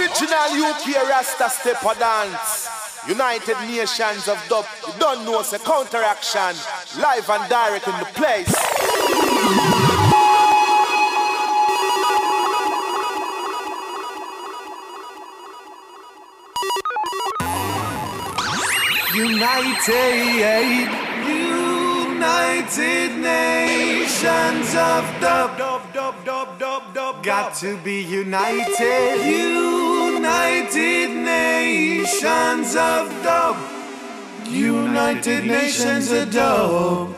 Original UK Rasta Stepper Dance. United Nations of Dub. You don't know it's a counteraction. Live and direct in the place. United Nations of Dub. Got to be united. United Nations of Dub. United Nations of Dub.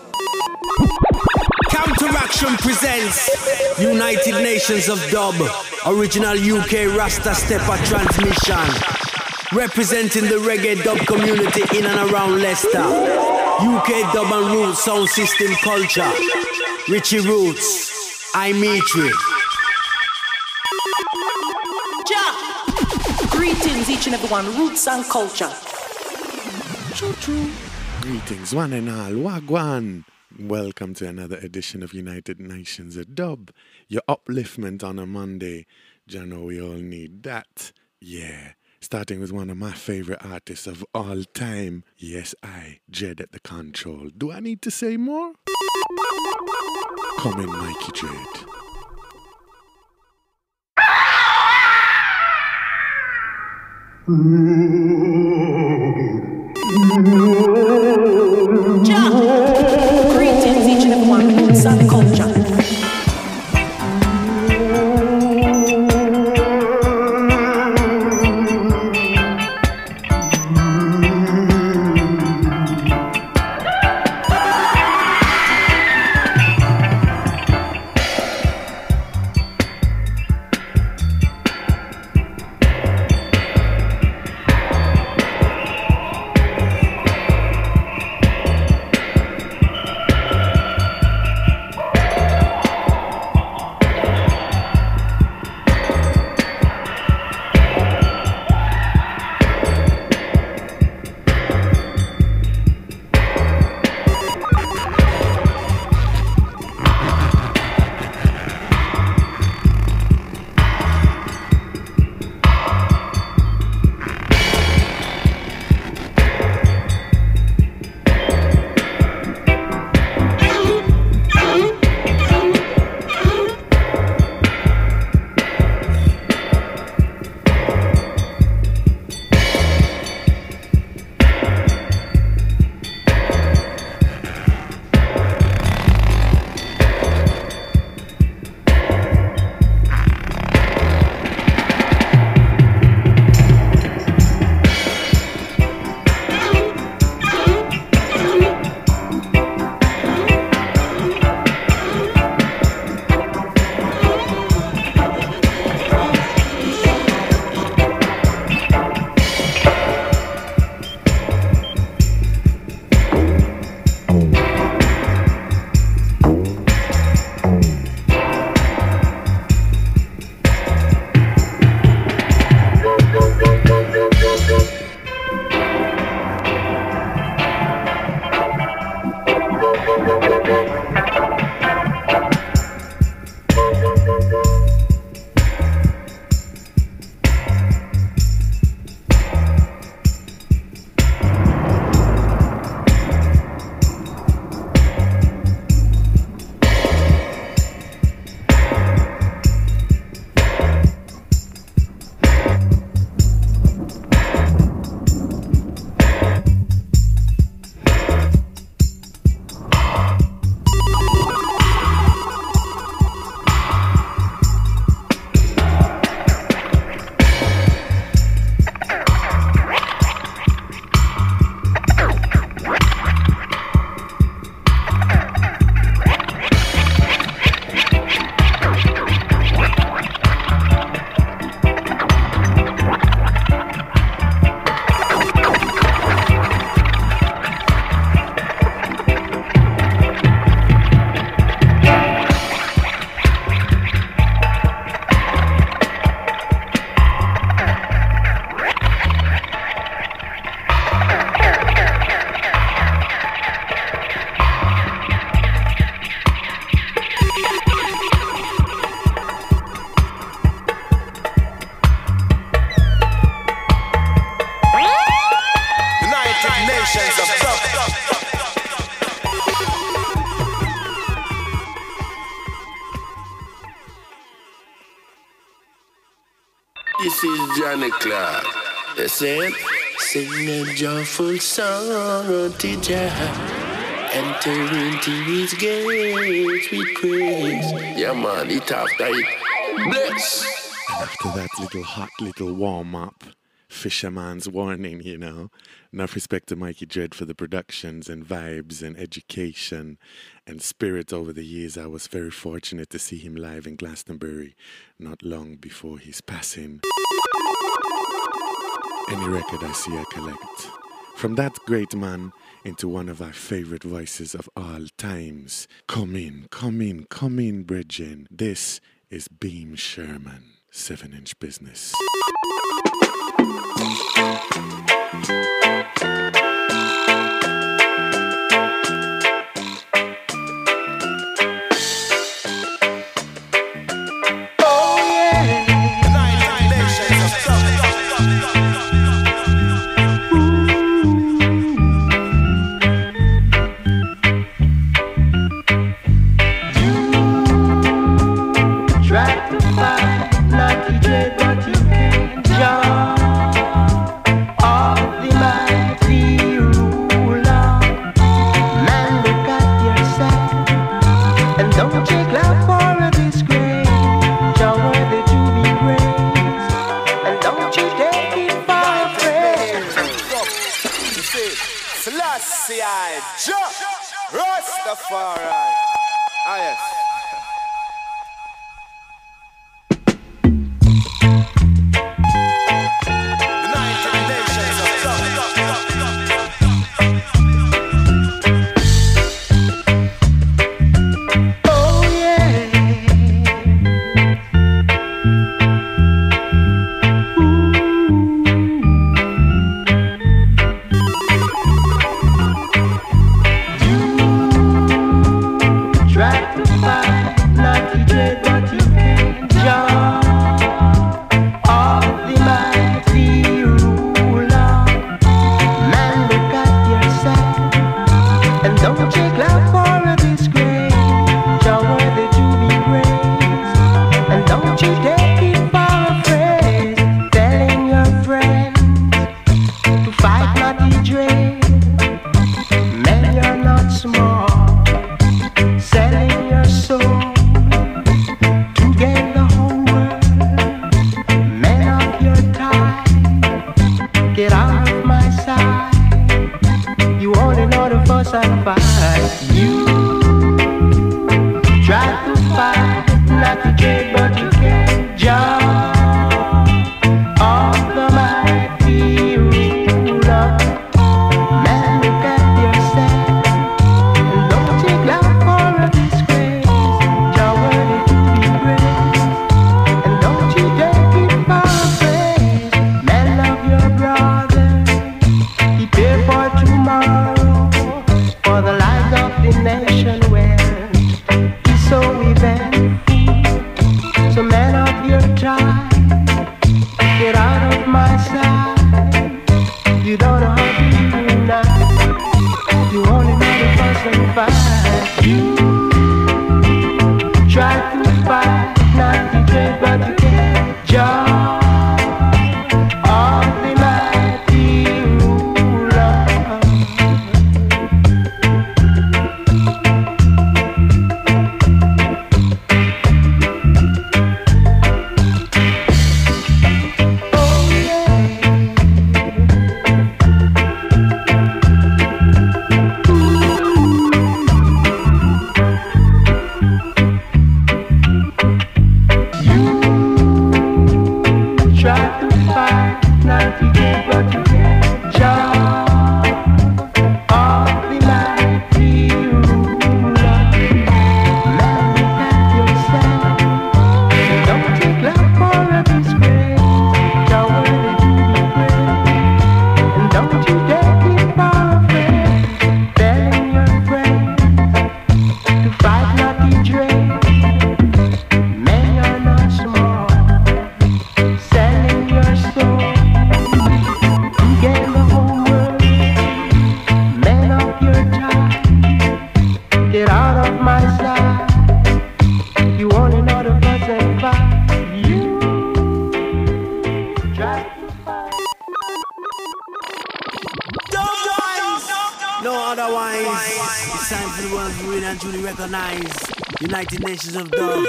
Counteraction presents United Nations of Dub. Original UK Rasta Stepper transmission. Representing the reggae dub community in and around Leicester. UK dub and root sound system culture. Richie Roots, I'm Mitri. Greetings each and everyone, roots and culture. Choo-choo. Greetings one and all, wagwan. Welcome to another edition of United Nations of Dub. Your upliftment on a Monday. You know we all need that. Yeah. Starting with one of my favorite artists of all time. Yes, Jed at the control. Do I need to say more? Come in, Mikey Jed. Greetings each and everyone, roots and culture. This is Johnny Clark. You see it? Sing a joyful song unto Jah. Enter into his gates with praise. Yeah, man, it after it. Bless. And after that little hot little warm-up, fisherman's warning, you know. Enough respect to Mikey Dread for the productions and vibes and education and spirit over the years. I was very fortunate to see him live in Glastonbury not long before his passing. Any record I see I collect. From that great man into one of our favorite voices of all times. Come in, brethren. This is Beam Sherman, 7-inch business. Rastafari. Ah, yes. So man of your time. sounds really and truly recognize United Nations of Dub.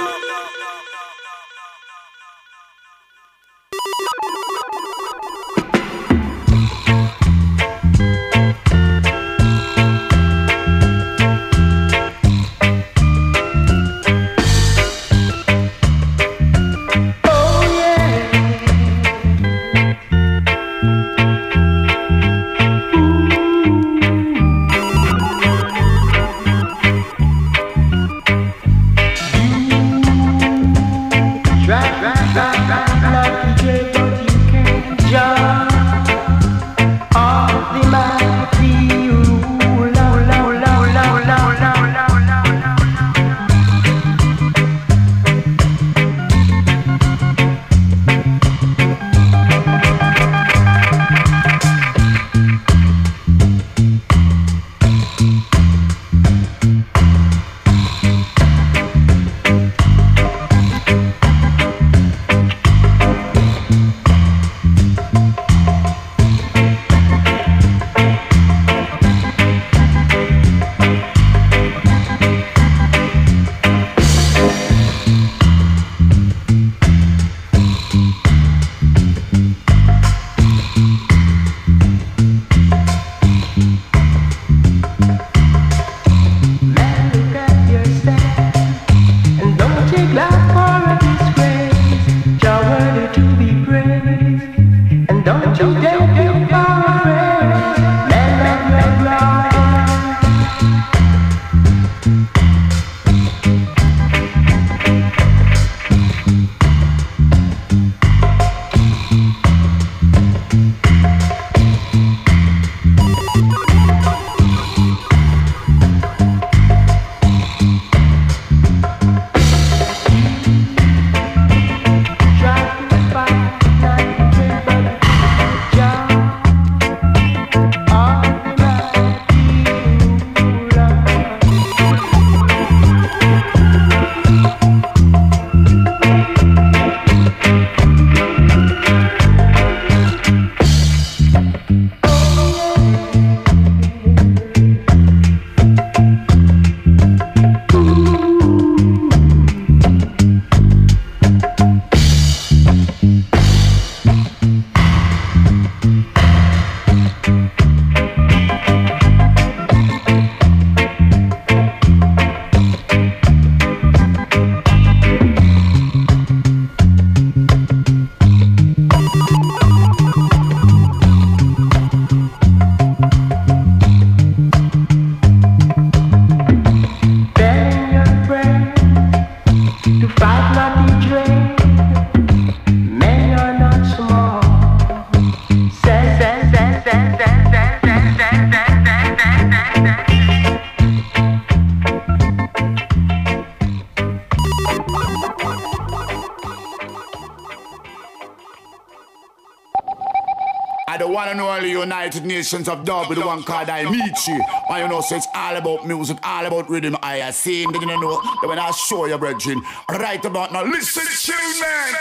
United Nations of Dub with the one called I Meet You. And you know, so it's all about music, all about rhythm. I seen, you know, that when I show you, brethren. Right about now, listen to me, man.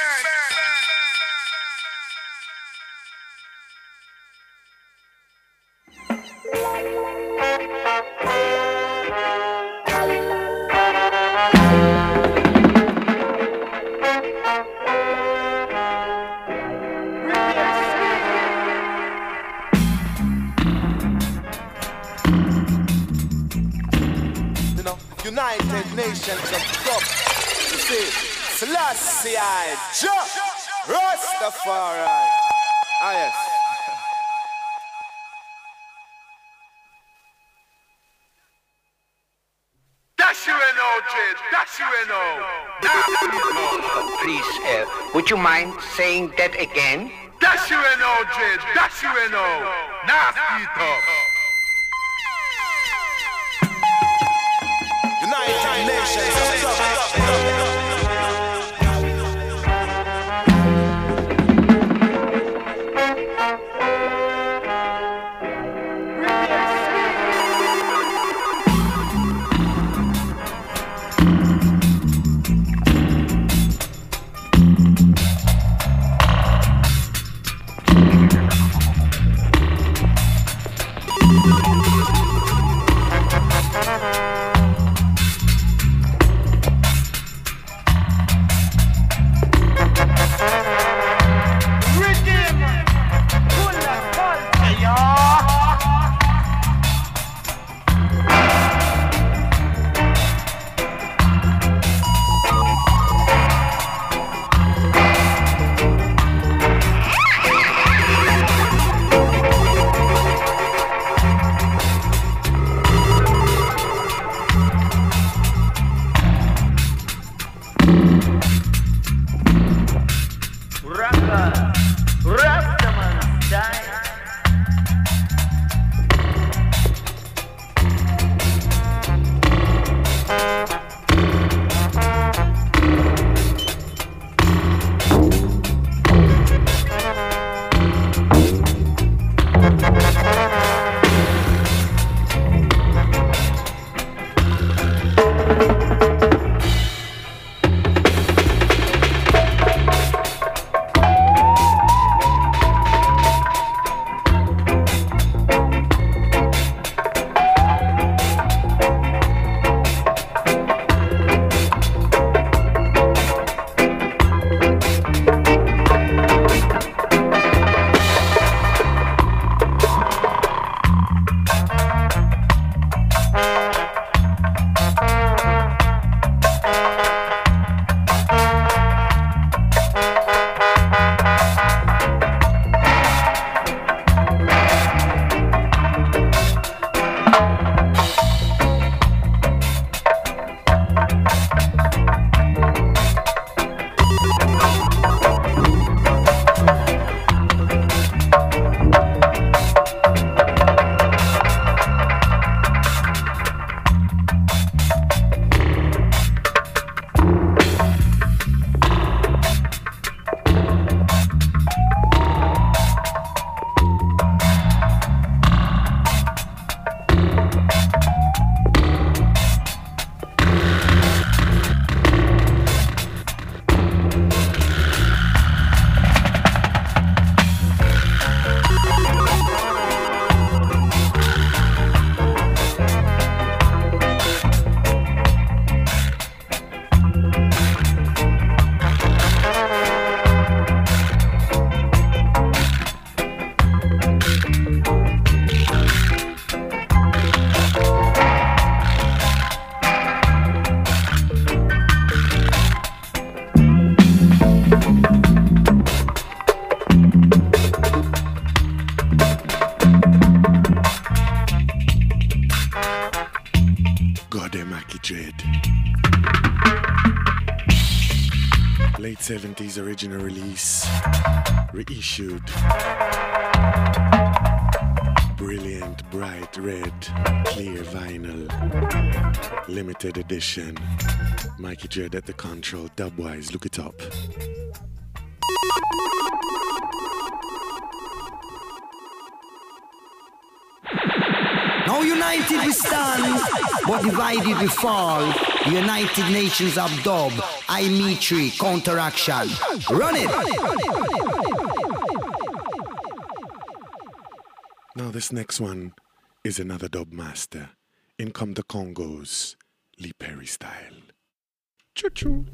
United Nations of Dub. You see, Selassie, Rastafari. Ah, yes. Dash you in, OJ. Dash you in, Please, would you mind saying that again? Dash you in, OJ. Dash you in, Nasty talk. United Nations of Dub. Late 70s original release, reissued. Brilliant, bright red, clear vinyl, limited edition. Mikey Dread at the control, Dubwise, look it up. Now united we stand, but divided we fall. United Nations of Dub, I Mitri, counteraction. Run it! Now this next one is another dub master. In come the Congos, Lee Perry style. Choo-choo.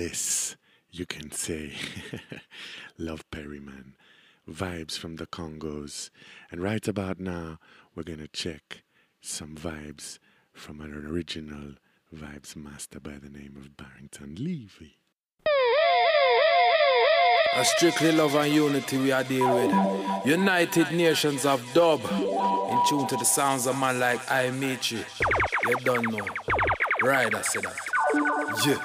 this, you can say, Love Perryman, vibes from the Congos. And right about now, we're going to check some vibes from an original vibes master by the name of Barrington Levy. A strictly love and unity we are dealing with. United Nations of Dub. In tune to the sounds of man like I Meet You. You don't know. Right, I said that. Yeah.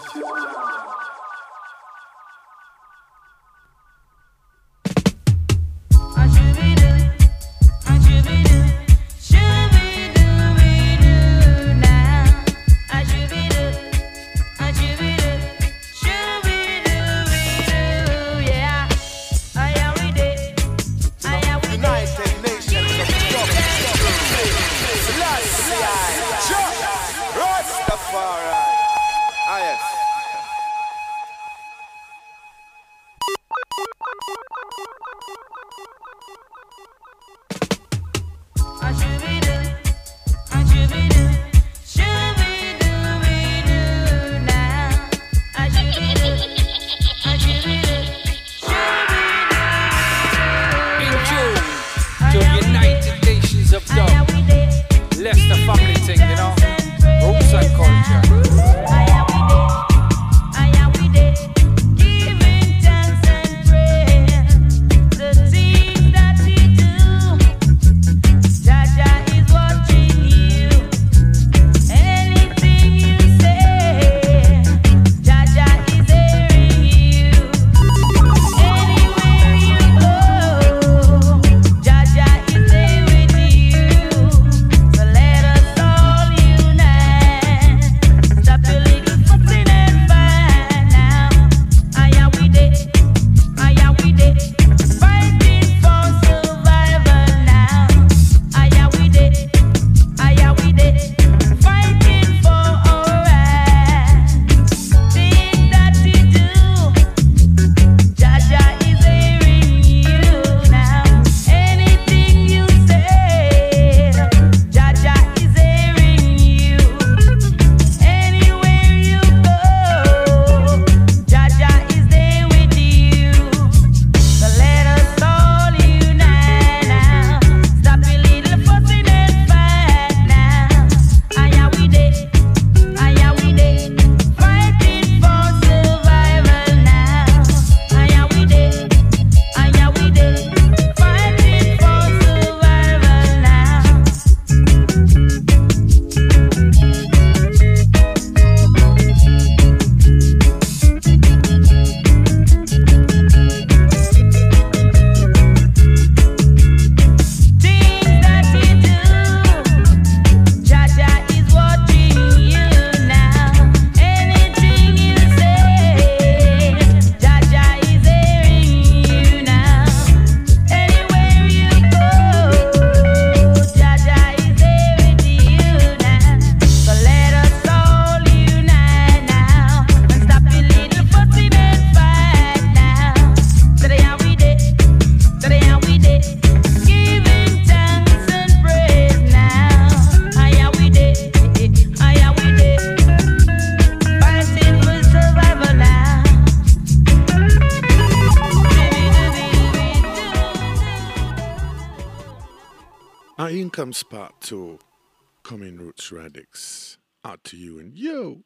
Comes part 2, Coming Roots Radix, out to you and yo,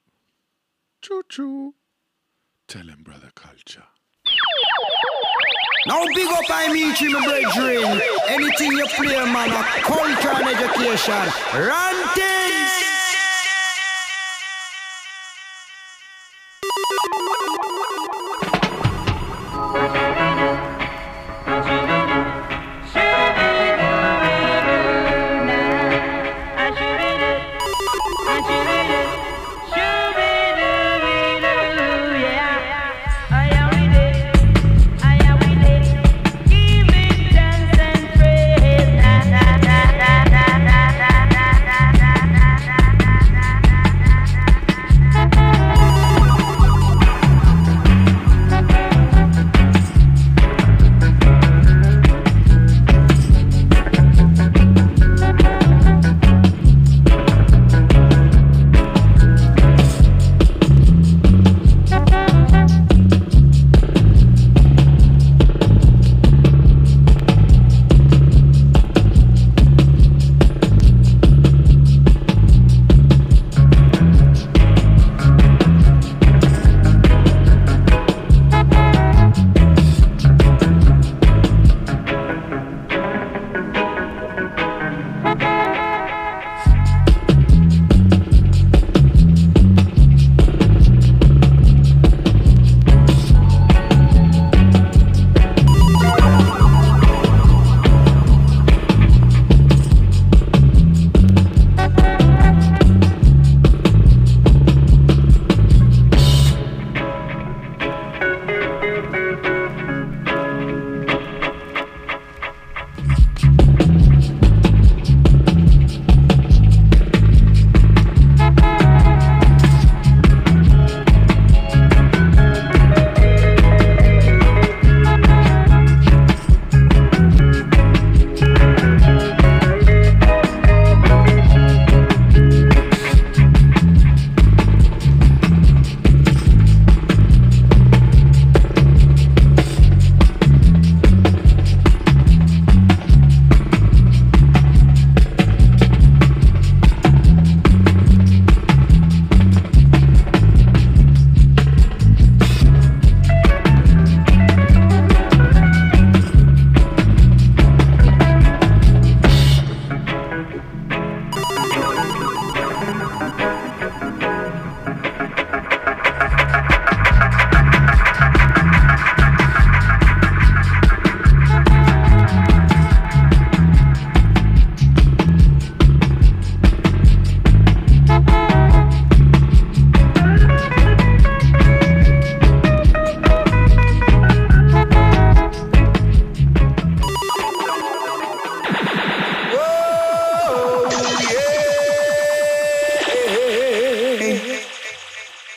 choo choo, tell him brother culture. Now big up I meet you, my brethren. Anything you play, man, a culture and education. Run things!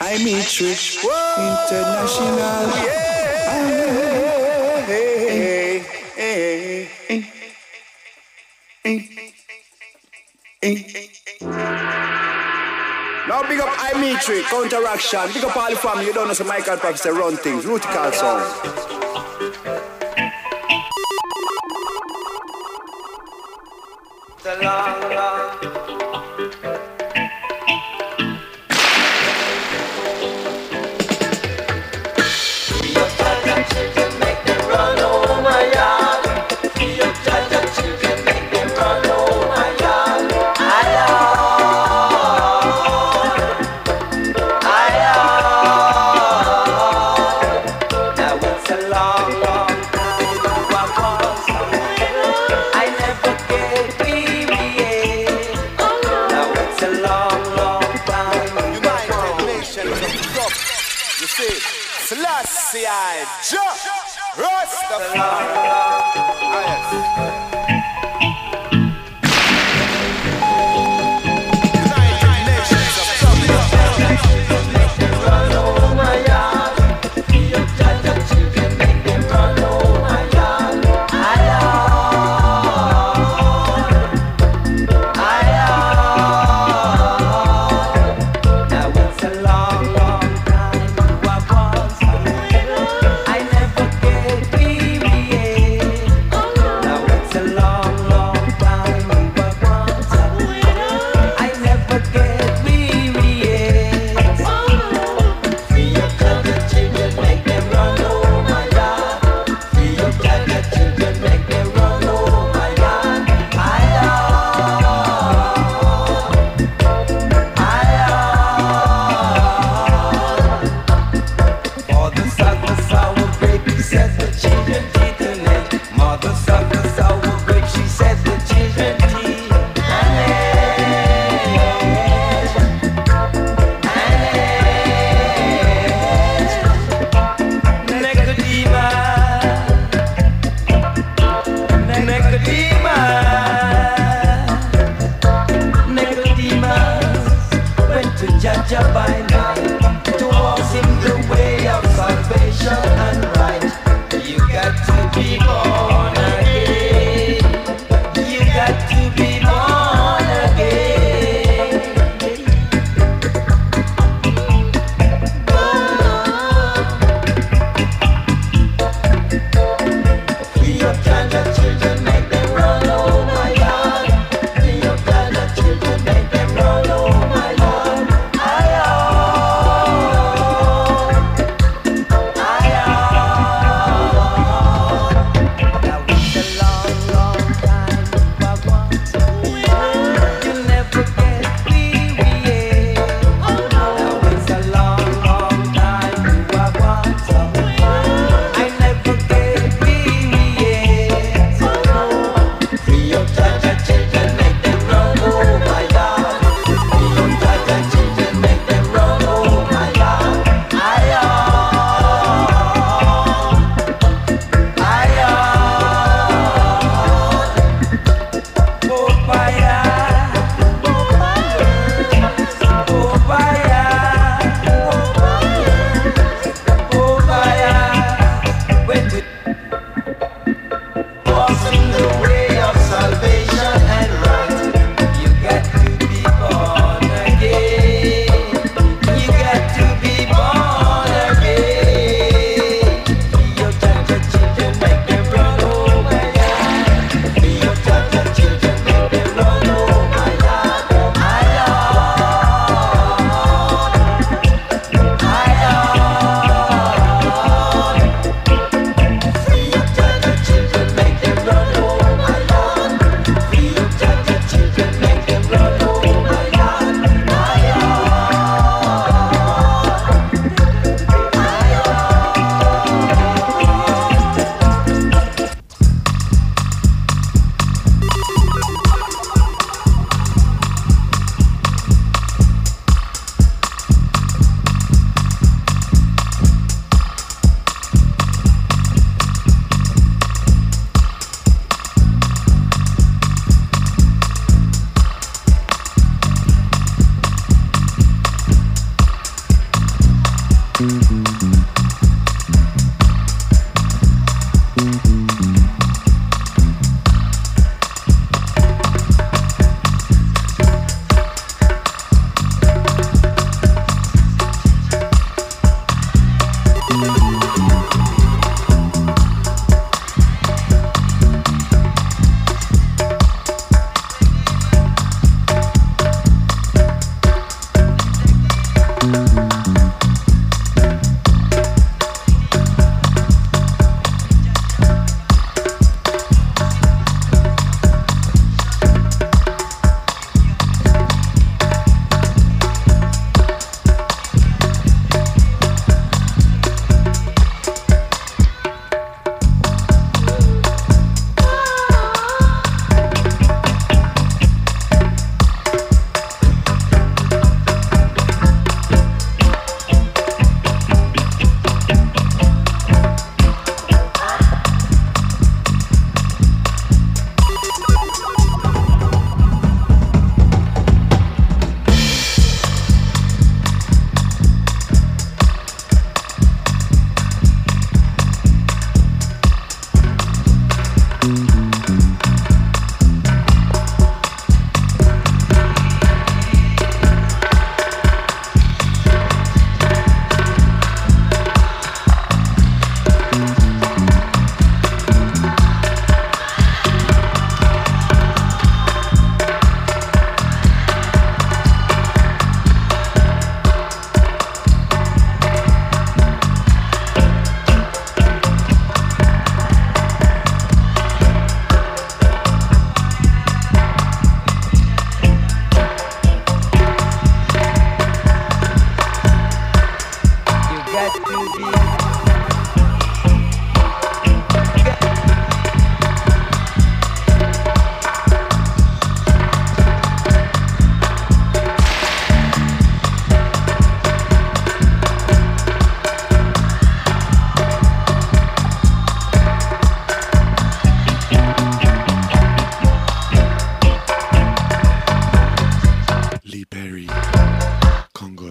I meet Rich International. Now big up I Mitri, Counteraction. Big up all the family. You don't know some Michael Professor run things. Rutical sound. The long, long. Selassie I Rastafari.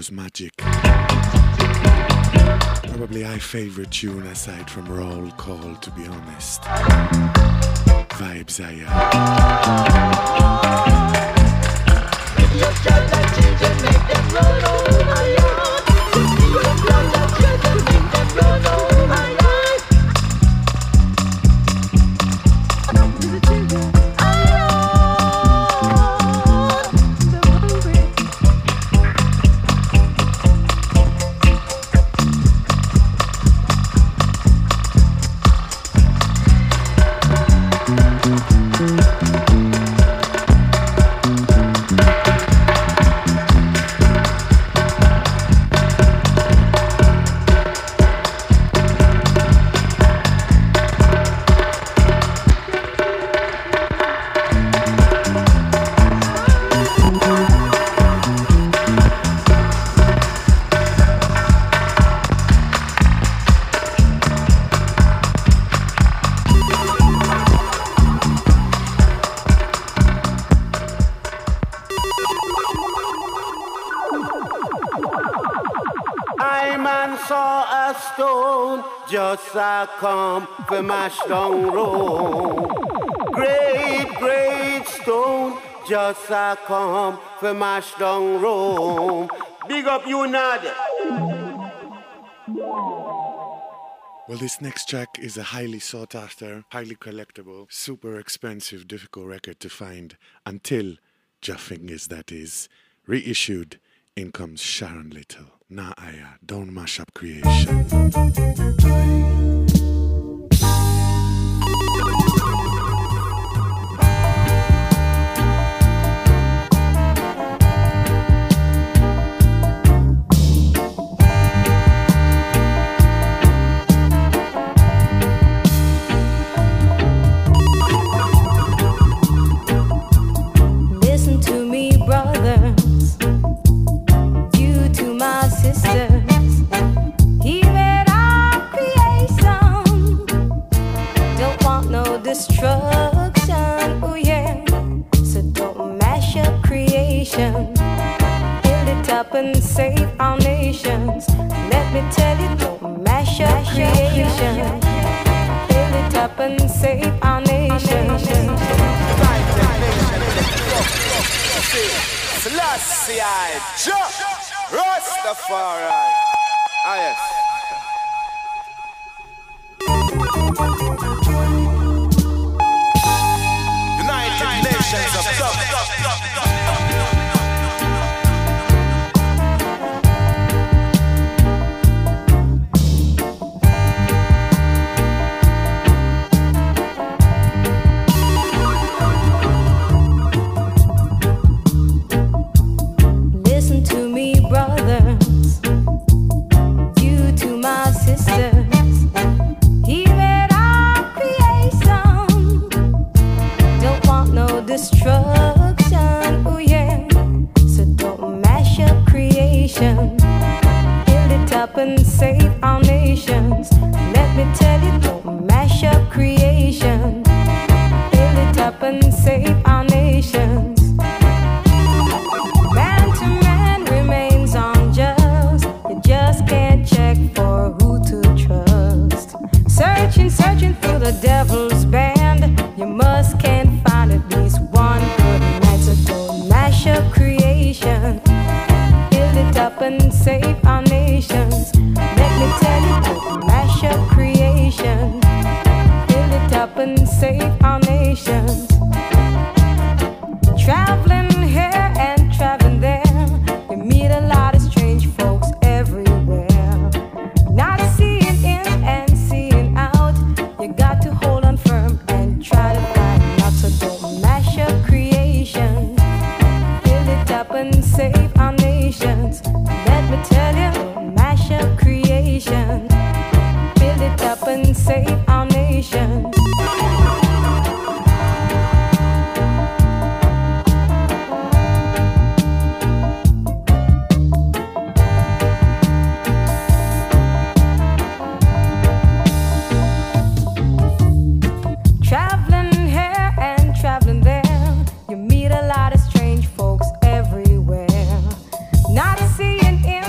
was magic. Probably my favorite tune aside from Roll Call, to be honest. Vibes are just a come for mash down road. Great stone, just a come for mash down road. Big up you, Nadia. Well, this next track is a highly sought after, highly collectible, super expensive, difficult record to find until Jah Fingers, that is, reissued. In comes Sharon Little. Nah, Aya, don't mash up creation. Listen to me, brothers. You to my sisters. He made our creation. Don't want no destruction. Oh yeah. So don't mash up creation. Build it up and save our nations. Let me tell you, don't mash up creation. Build it up and save our nations. Selassie, Rastafari. Ah, yes. United Nations of Dub. Listen to me, brothers. You to my sisters. He made our creation. Don't want no destruction. Oh yeah. So don't mash up creation. Build it up and save our nations. Let me tell you, don't mash up creation. Build it up and save our nations. Man to man remains unjust. You just can't check for who to trust. Searching through the devil's band. You must can't find at least one good man. So don't mash up creation. Build it up and save our nations. Let me tell you, don't mash up creation. Build it up and save our nations. Traveling here and traveling there, you meet a lot of strange folks everywhere. Not seeing in and seeing out, you got to hold on firm and try to find out. So don't mash up creation. Build it up and save our nations. Let me tell you, don't mash up creation. Build it up and save our nations. Traveling here and traveling there, you meet a lot of strange folks everywhere. Not seeing in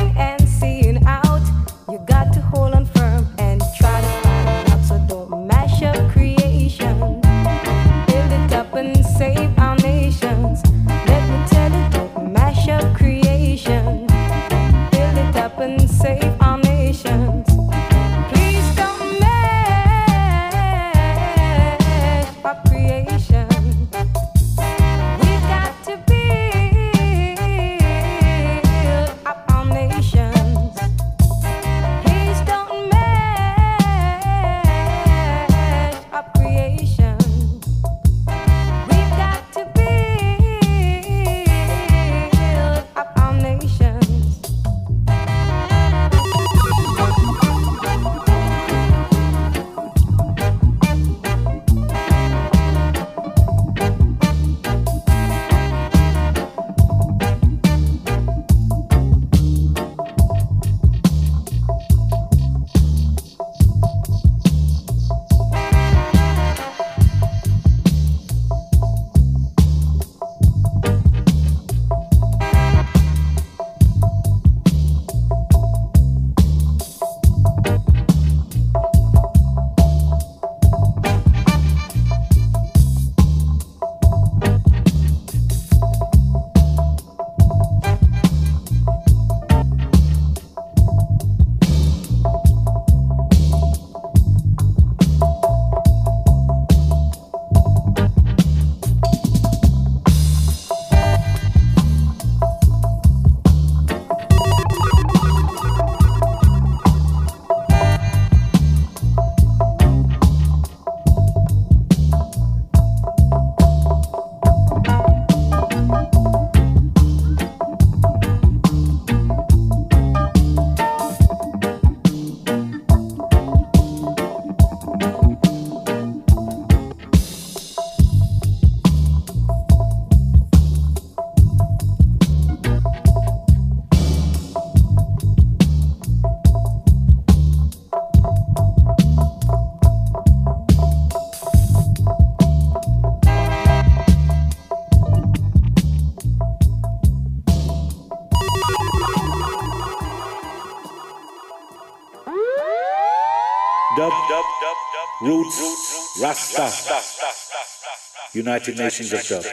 Dub, Roots, Rasta, United Nations of Dub.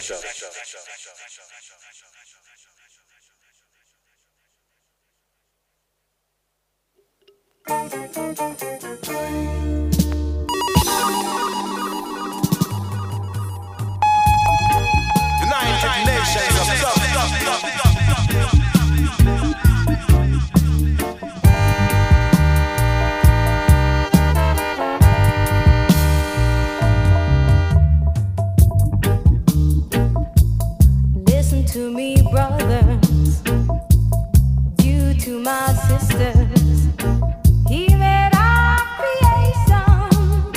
United Nations of Dub. Listen to me, brothers, due to my sisters. He made our creation.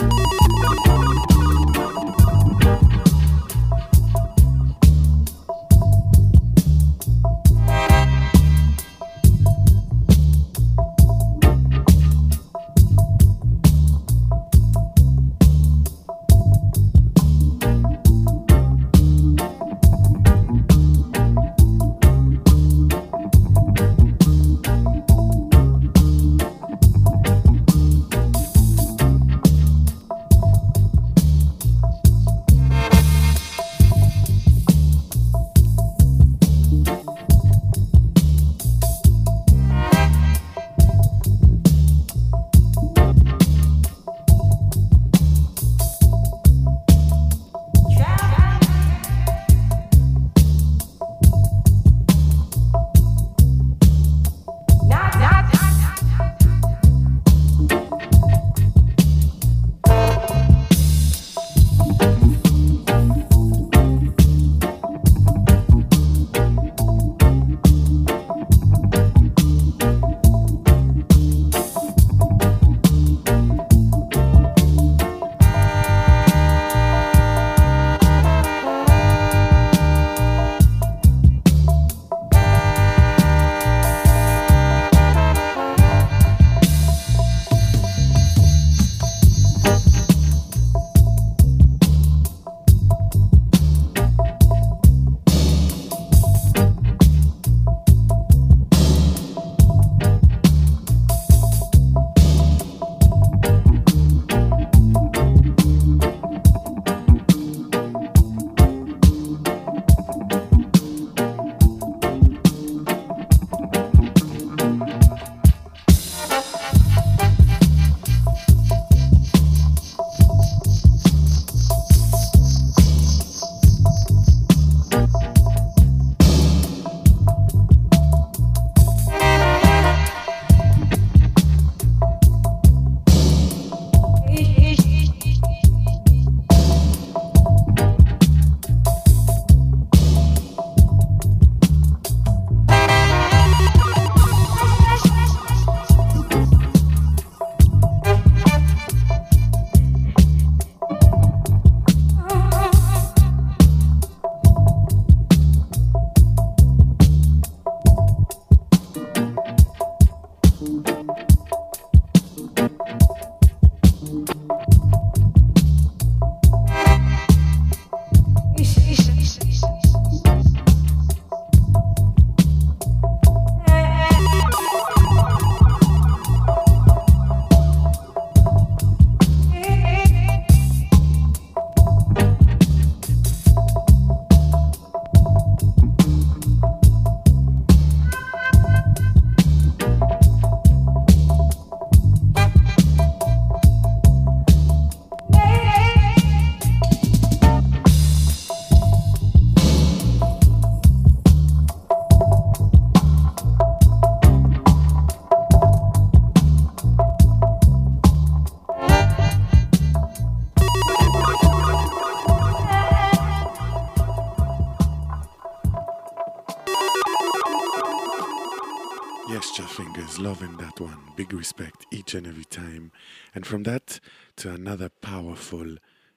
Yes, Fingers, loving that one. Big respect each and every time. And from that to another powerful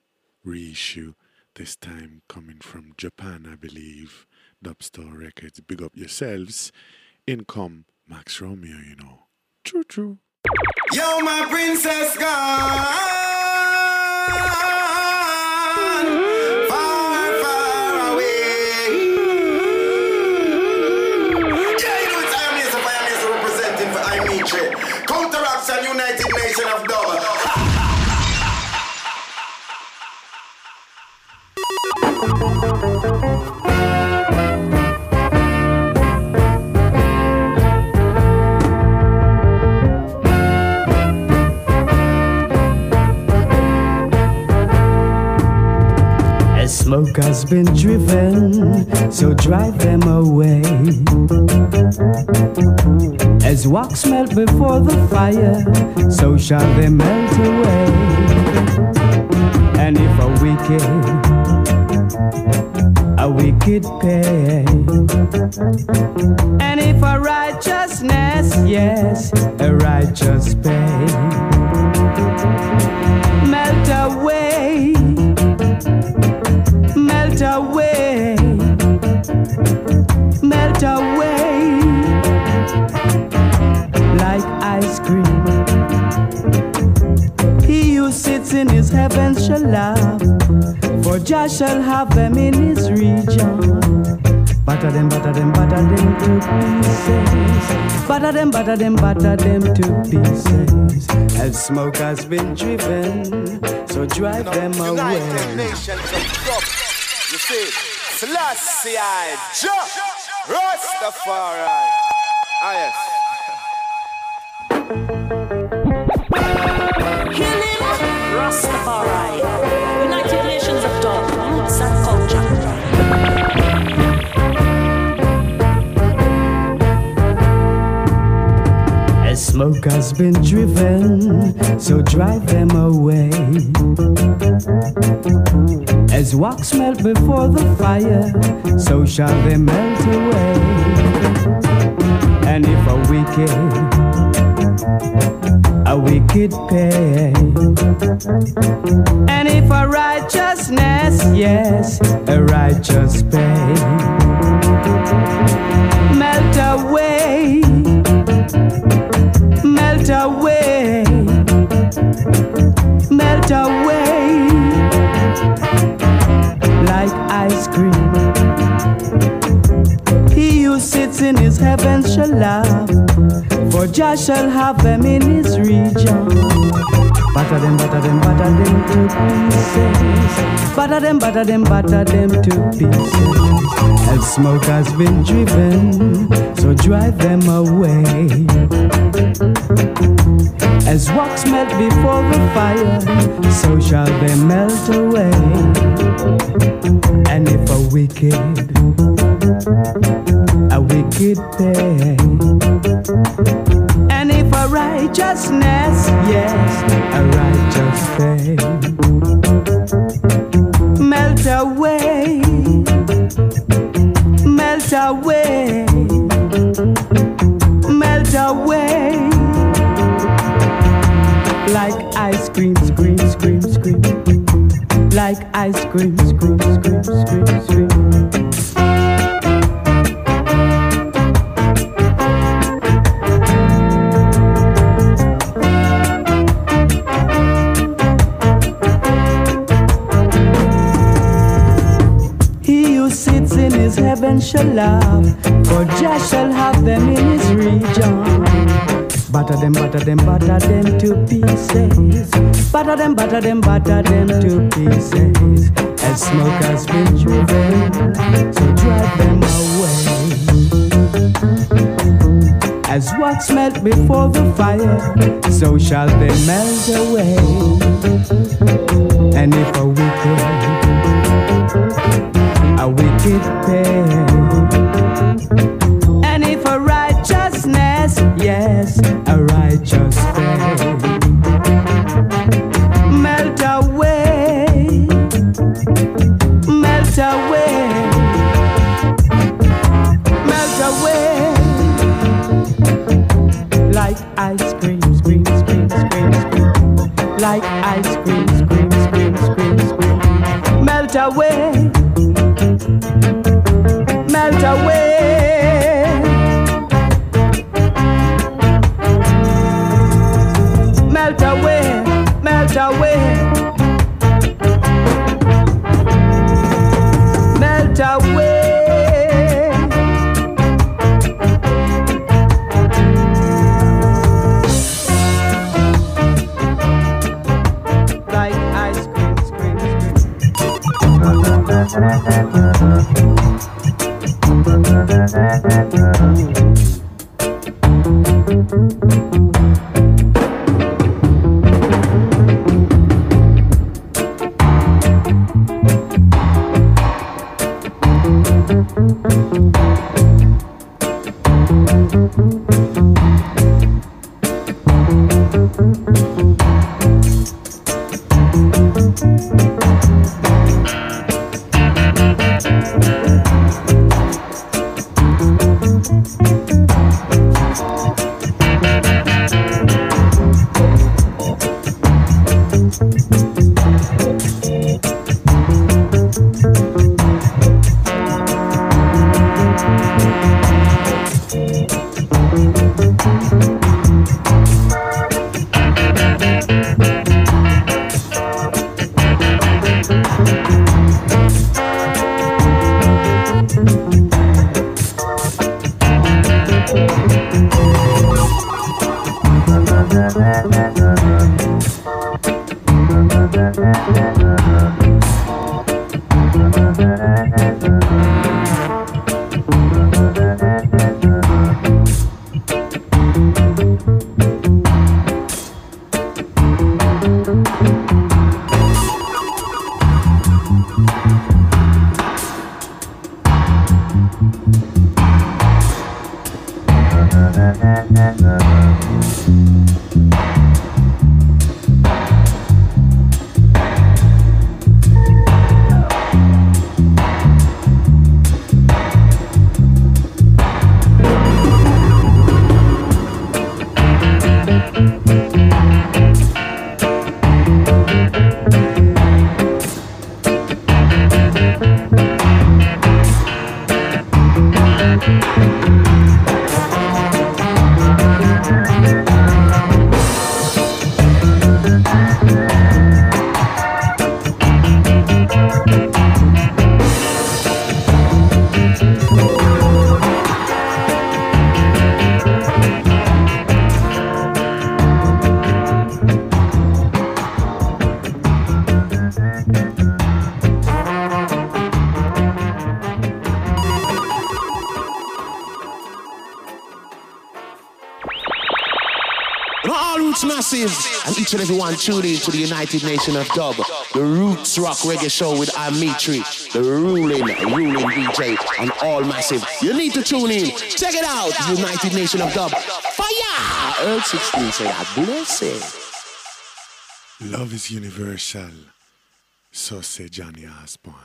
reissue, this time coming from Japan, I believe. Dubstore Records, big up yourselves. In come Max Romeo, you know. True, true. Yo, my princess gone. Far, far away. Yeah, you know it's Fire Mason representing for Imetri. Counteraction, United Nation of Dub. smoke has been driven, so drive them away. As wax melt before the fire, so shall they melt away. And if a wicked pay, and if a righteousness, yes, a righteous pay, melt away, melt away, melt away, like ice cream. He who sits in his heaven shall laugh, for Jah shall have them in his region. Batter them to pieces. Batter them to pieces. As smoke has been driven, so drive them away. United Nations of Dub. You see, Selassie I, Jah, Rastafari. Ah yes. Healing Rastafari. United Nations of Dub, Roots and Culture. As smoke has been driven, so drive them away. As wax melt before the fire, so shall they melt away. And if a wicked pay, and if a righteousness, yes, a righteous pay, melt away, melt away, melt away, like ice cream. He who sits in his heaven shall laugh, for Jah shall have them in his region. Batter them to pieces. Batter them to pieces. As smoke has been driven, so drive them away. As wax melt before the fire, so shall they melt away. And if a wicked pay, and if a righteousness, yes, a righteous pay, melt away, melt away, melt away, like ice cream, scream, scream, scream, like ice cream, scream, scream, scream, scream. Heaven shall laugh, for Jah shall have them in his region. Batter them to pieces. Batter them to pieces. As smoke has been driven, so drive them away. As wax melt before the fire, so shall they melt away. And if a wicked pay, and if a righteousness, yes, a righteous pay, melt away, melt away, melt away, like ice cream, scream, scream, scream, scream, like ice cream, scream, scream, scream, scream, melt away, melt away, melt away, melt away, melt away, like ice cream, scream, And each and everyone tuned in to the United Nation of Dub, the Roots Rock Reggae Show with Amitri, the ruling DJ, and all massive. You need to tune in. Check it out, United Nation of Dub. Fire! Earl 16 said, I bless it. Love is universal, so say Johnny Osborne.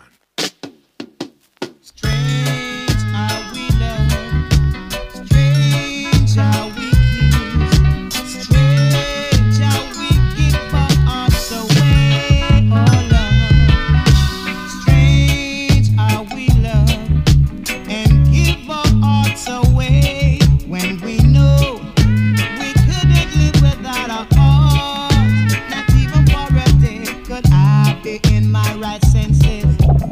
Strange how we love, strange how we in my right senses.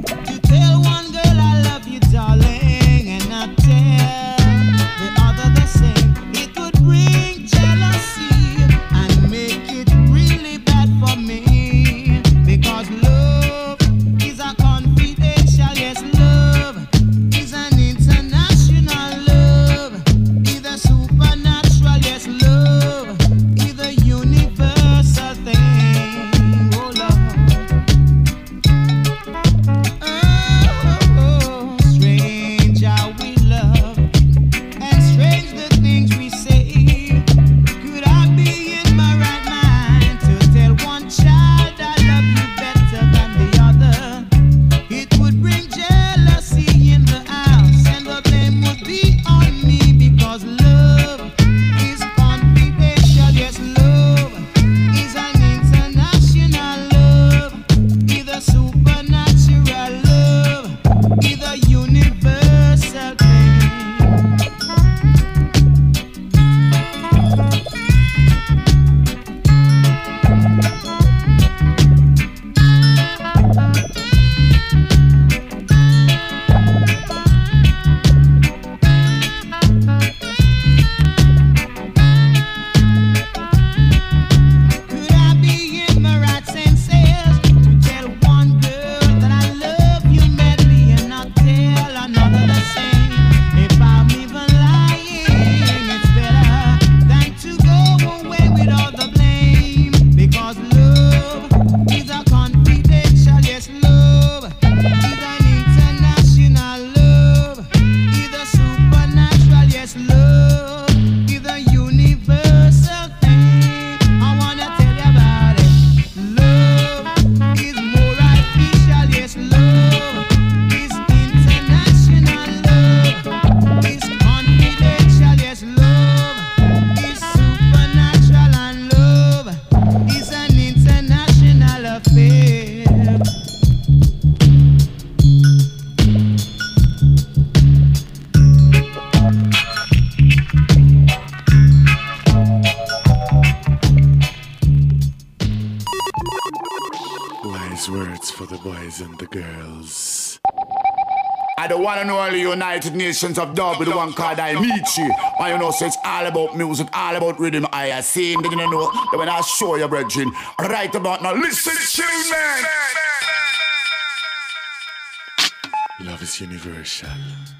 for the boys and the girls. I don't want to know only United Nations of Dub with the one called Amici. And you know, so it's all about music, all about rhythm. I seen, didn't you know, that when I show you, brethren, right about now, listen to you, man. Love is universal.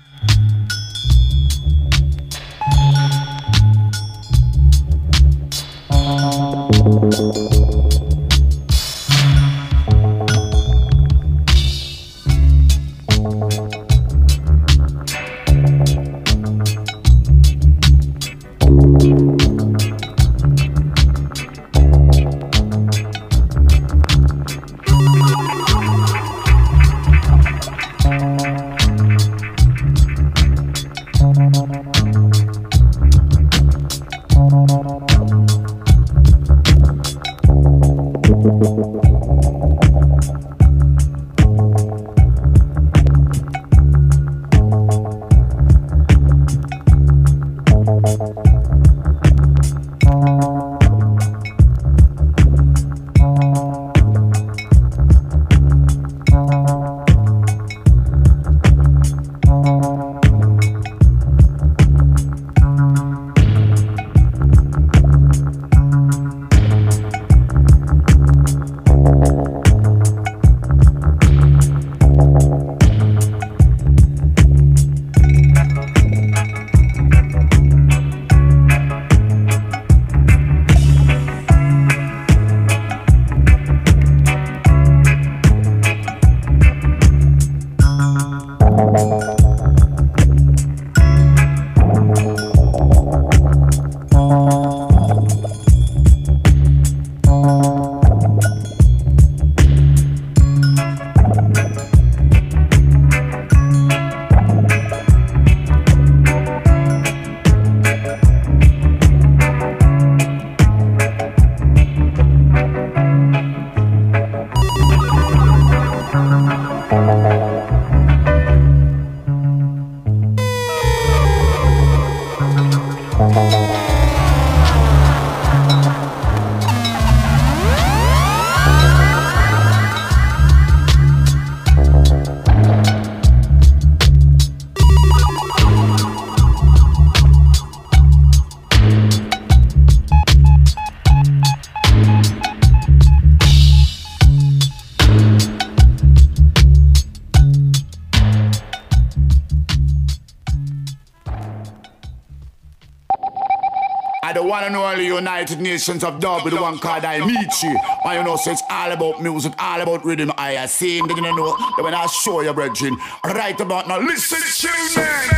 United Nations of Dub with the one called Amici. And you know, so it's all about music, all about rhythm. I seen, didn't you know, that when I show you, brethren, right about now, listen to you, man.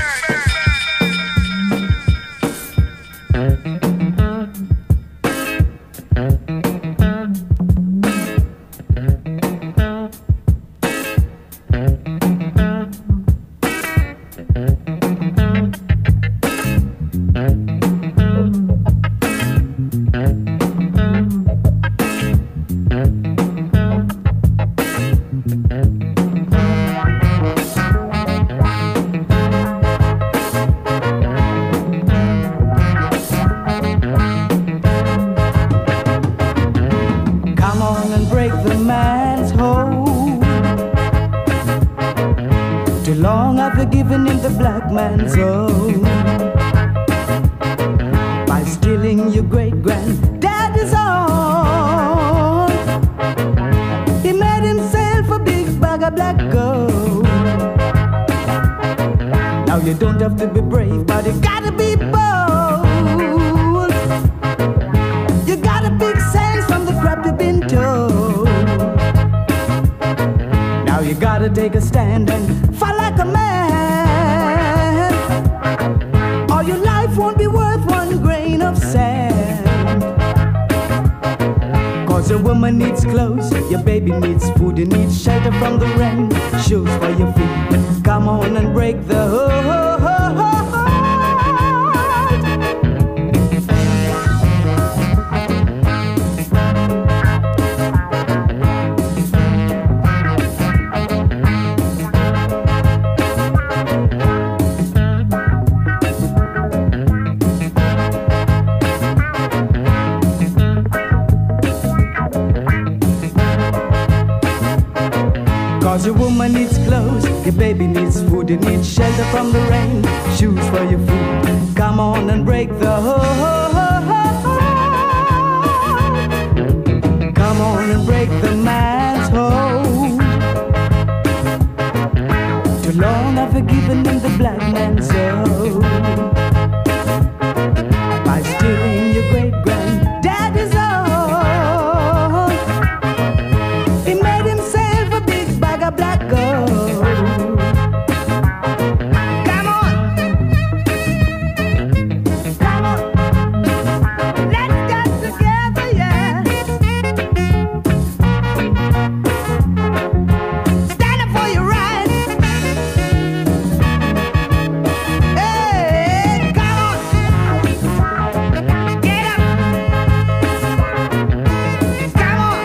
your woman needs clothes, your baby needs food, you need shelter from the rain, shoes for your food. Come on and break the heart. Come on and break the man's hold. Too long I've forgiven in the black man's soul by stealing your great granddaddy's own. He made himself a big bag of black gold. Come on, come on, let's get together, yeah. Stand up for your rights. Hey, come on, get up. Come on,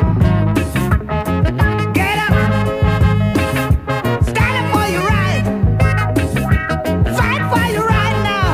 get up. Stand up for your rights. Fight for your right now.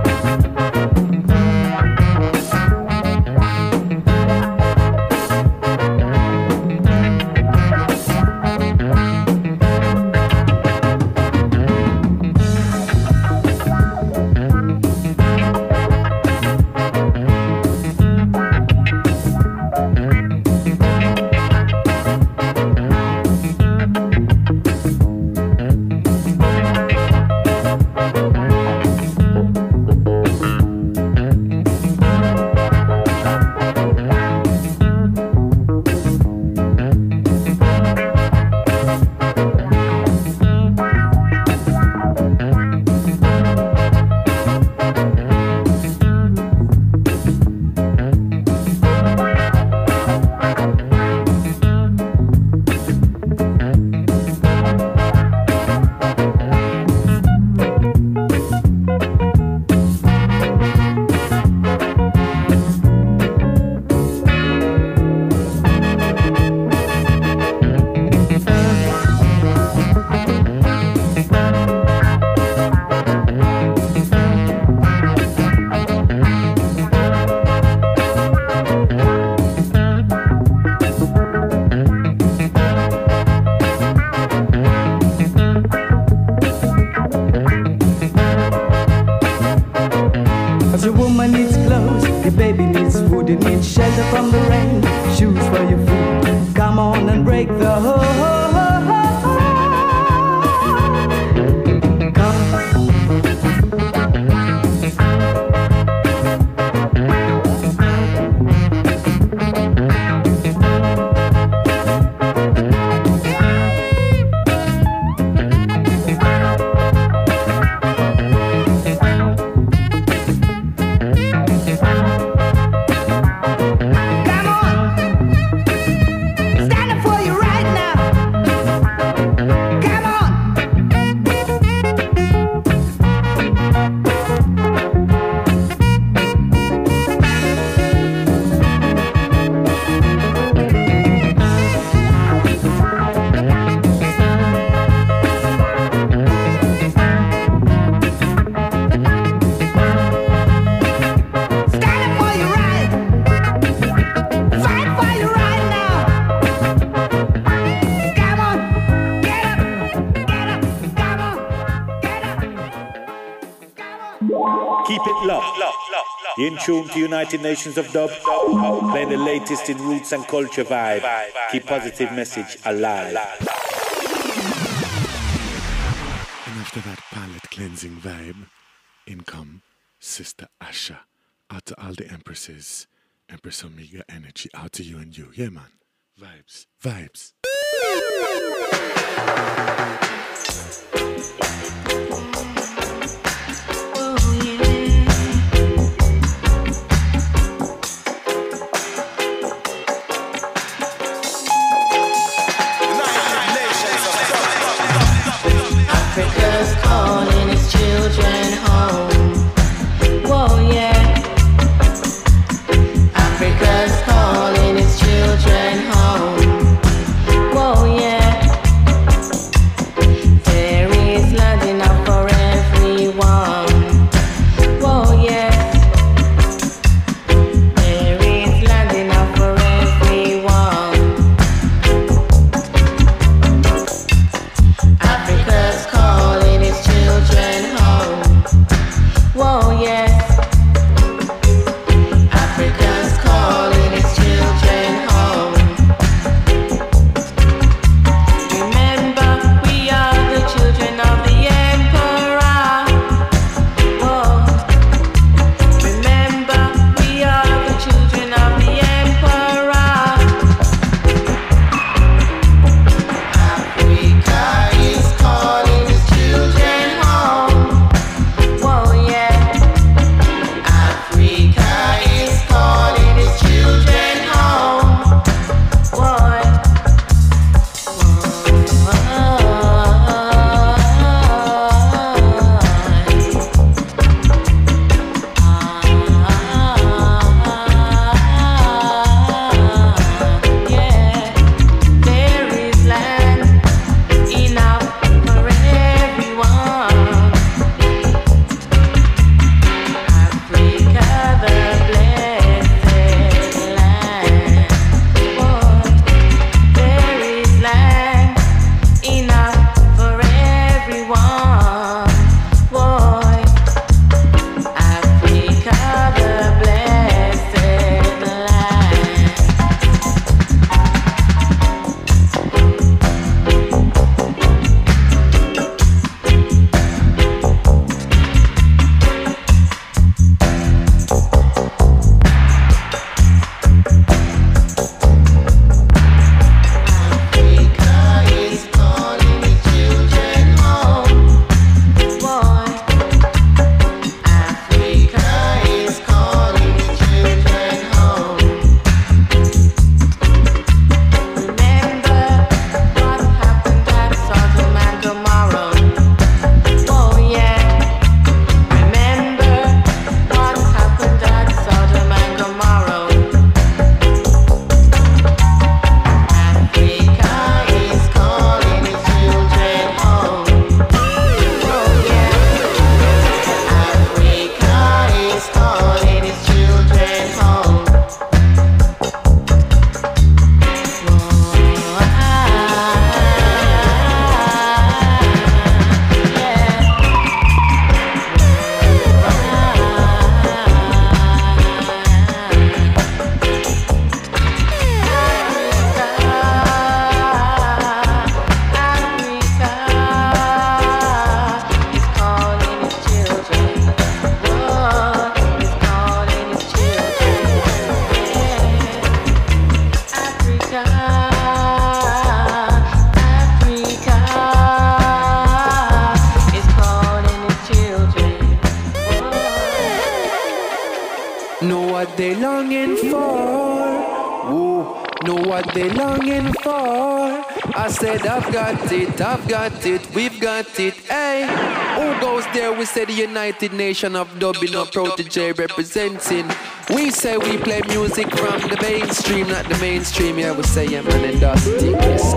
Cause your woman needs clothes, your baby needs food, you need shelter from the rain, shoes for your food. Come on and break the heart. In tune to United Nations of Dub, playing the latest in roots and culture vibe. Keep positive message alive. And after that palate cleansing vibe, in come Sister Asha. Out to all the empresses, Empress Omega Energy. Out to you and you. Yeah, man. Vibes. Vibes. Africa's calling its children home. Whoa, yeah. Africa's calling its children home. Whoa, yeah. There is land enough for know what they longing for. Ooh, know what they longing for. I said I've got it, we've got it, hey. Who goes there? We say the United Nation of Dub, no protege representing. We say we play music from the mainstream, not the mainstream. Yeah, we say yeah, man, and Dusty, yes.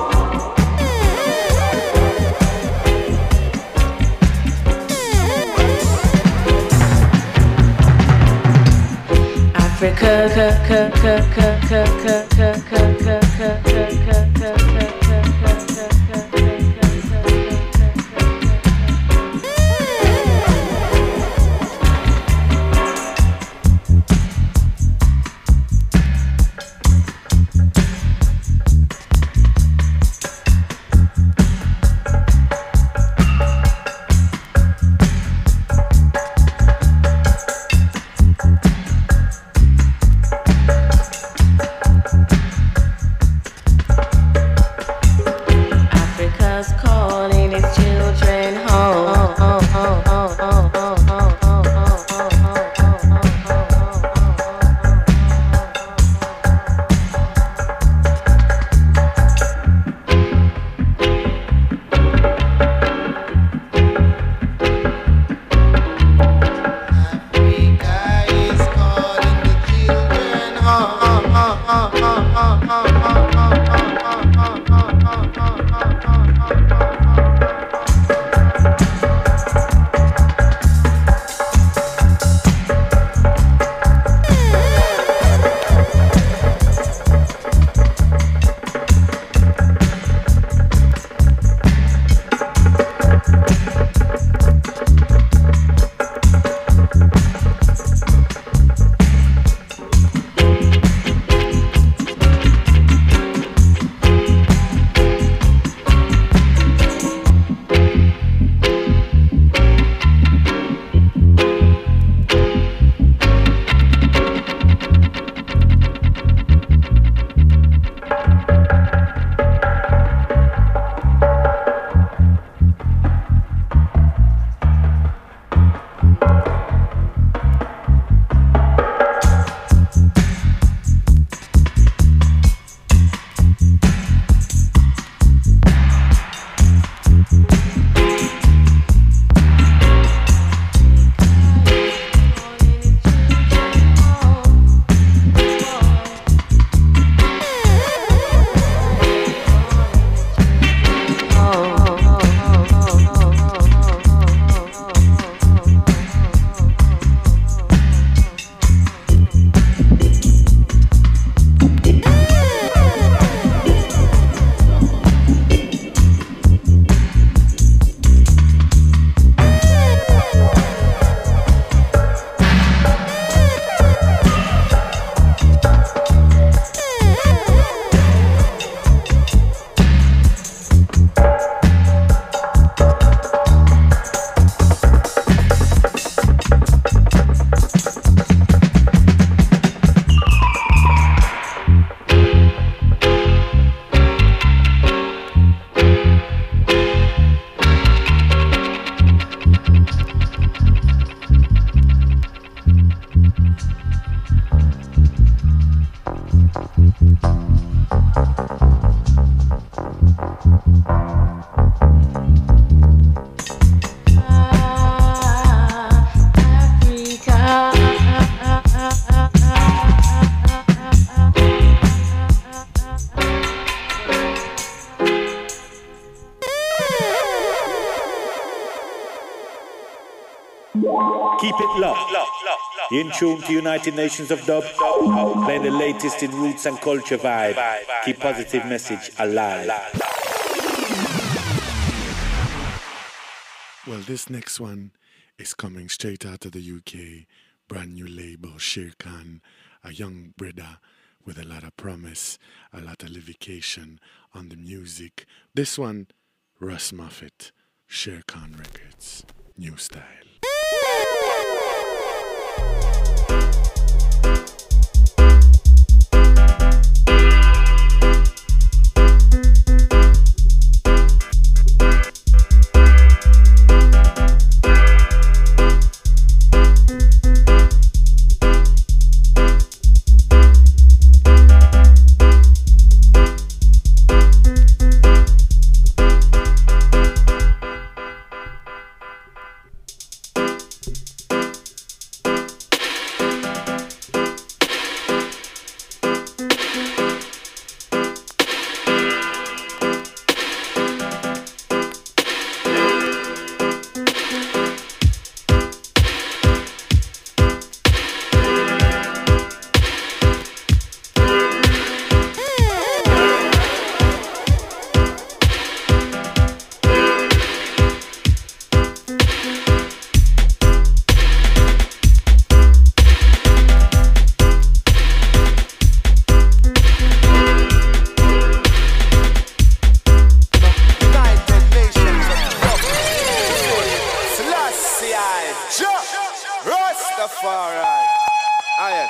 Keep it locked. In tune to United Nations of Dub, playing the latest in roots and culture vibe. Keep positive message alive. Well, this next one is coming straight out of the UK. Brand new label, Shere Khan, a young brother with a lot of promise, a lot of livication on the music. This one, Russ Moffett, Shere Khan Records, new style. Ah, yes.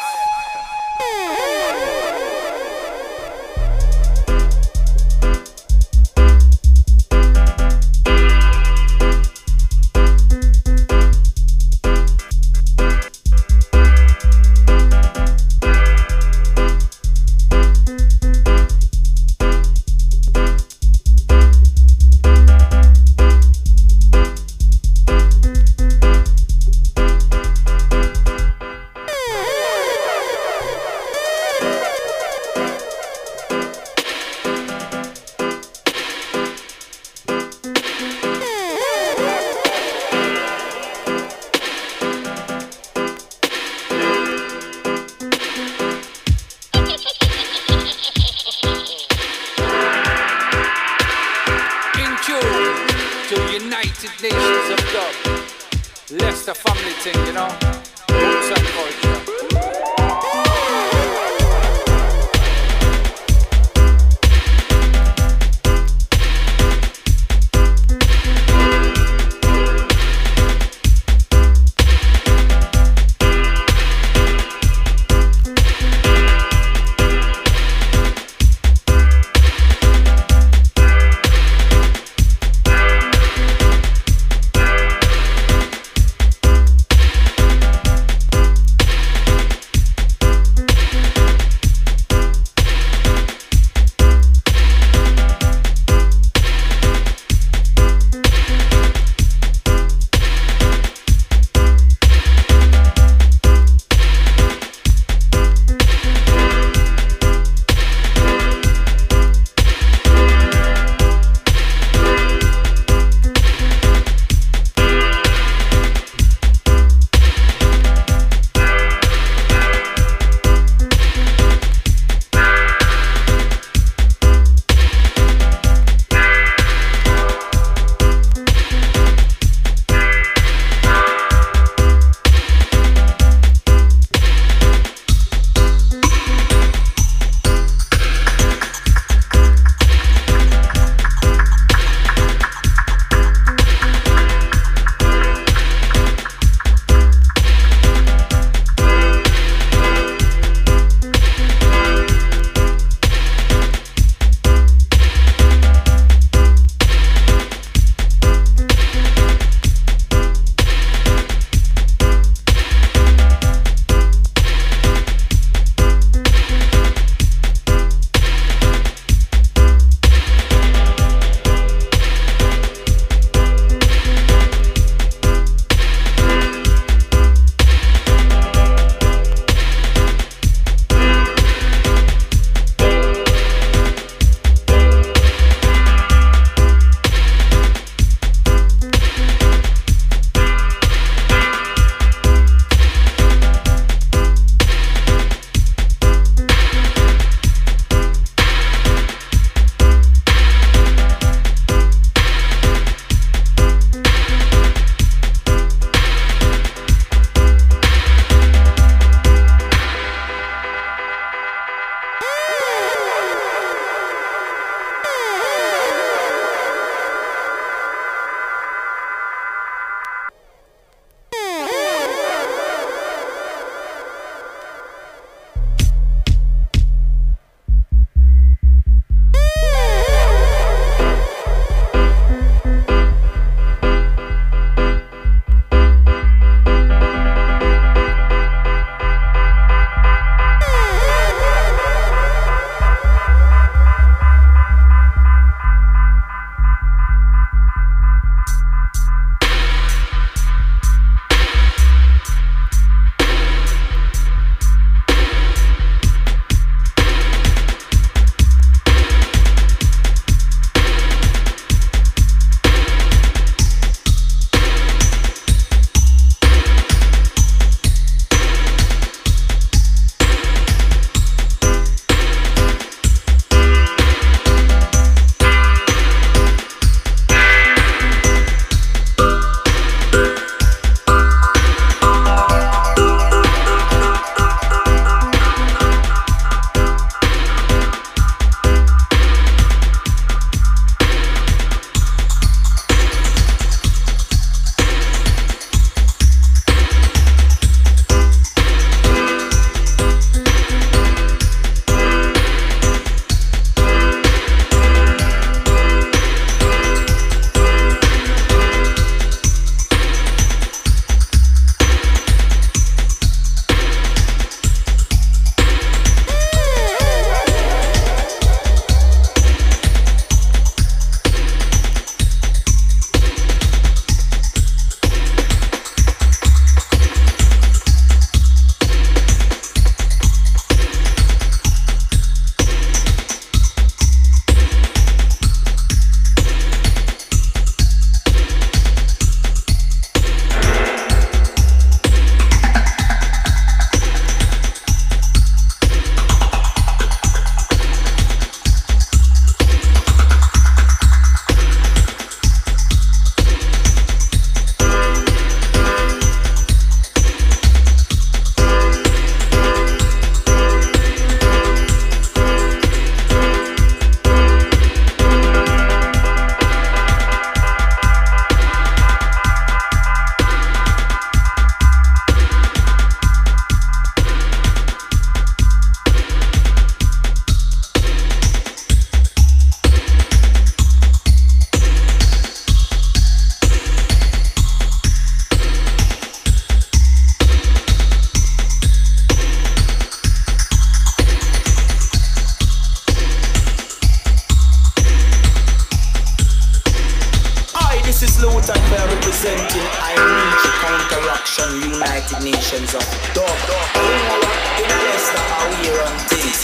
The best that we run things.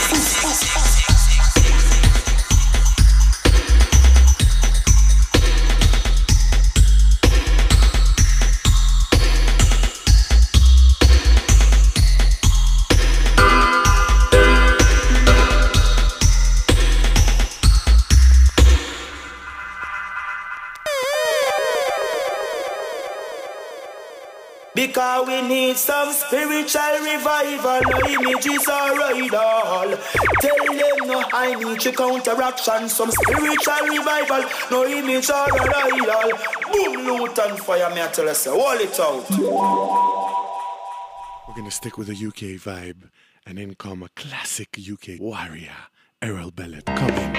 Because we need some spiritual revival. No images are right all. Tell them no I need to counteraction. Some spiritual revival. No image are right all. Boom, loot and fire. Me I tell us, hold it out. We're gonna stick with a UK vibe and then come a classic UK warrior, Errol Bellet. Coming.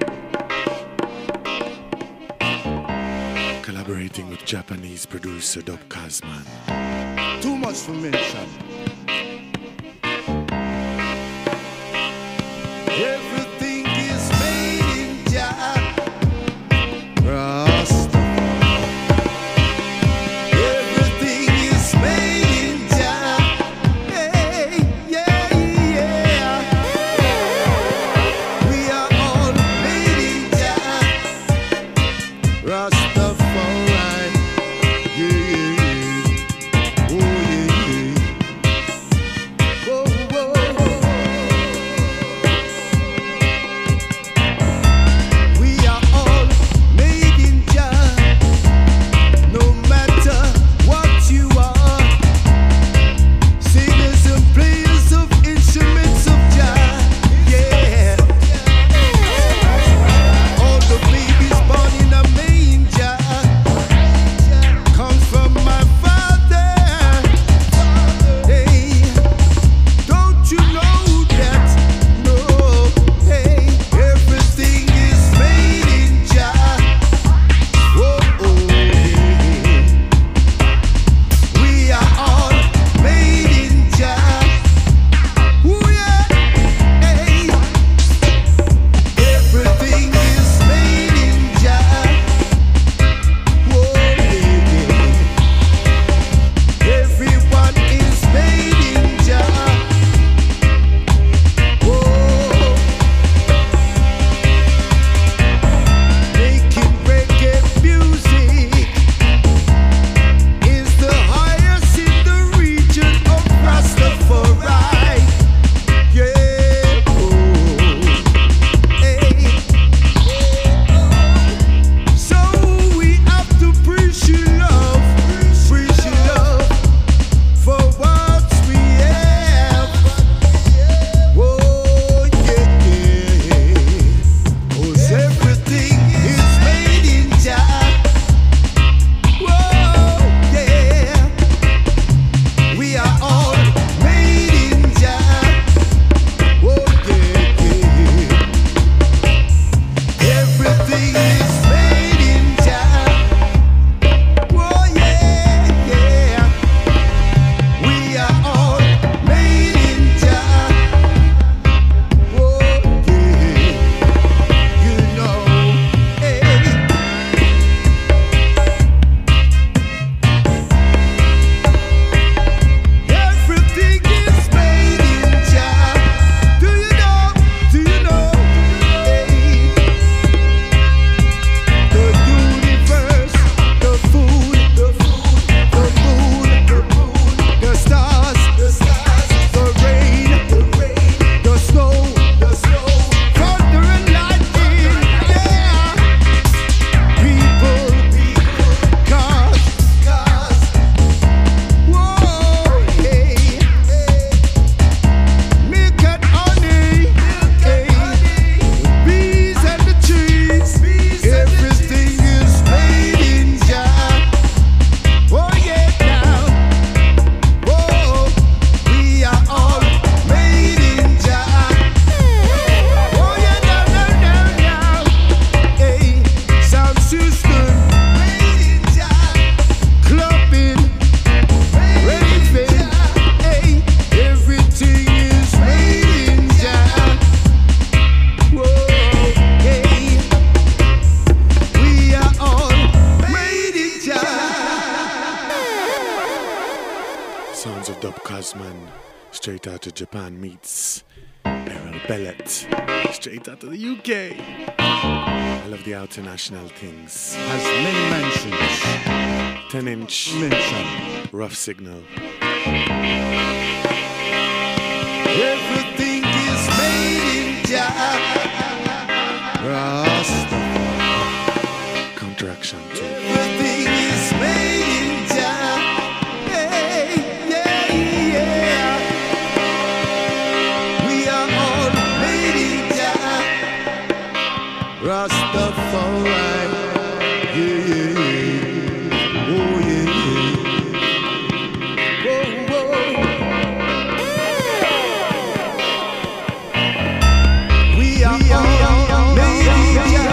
Collaborating with Japanese producer Dub Kazman. Too much to mention. Everything is made in Jah. Everything is made in Jah. Hey, yeah, yeah. We are all made in Jah. Rastafari. Yeah, yeah, yeah. Oh, yeah, yeah. Straight out of Japan meets Errol Bellet. Straight out of the UK. I love the international things. Has many mentions. 10-inch Mention. Rough Signal. Everything is made in Jah. Rastafari. Counteraction too. Everything is made in Jah. Hey, yeah, yeah. We are all made in Jah. Rastafari. Yeah, yeah, yeah. Oh, yeah, yeah. Whoa, whoa. We are all made in Jah.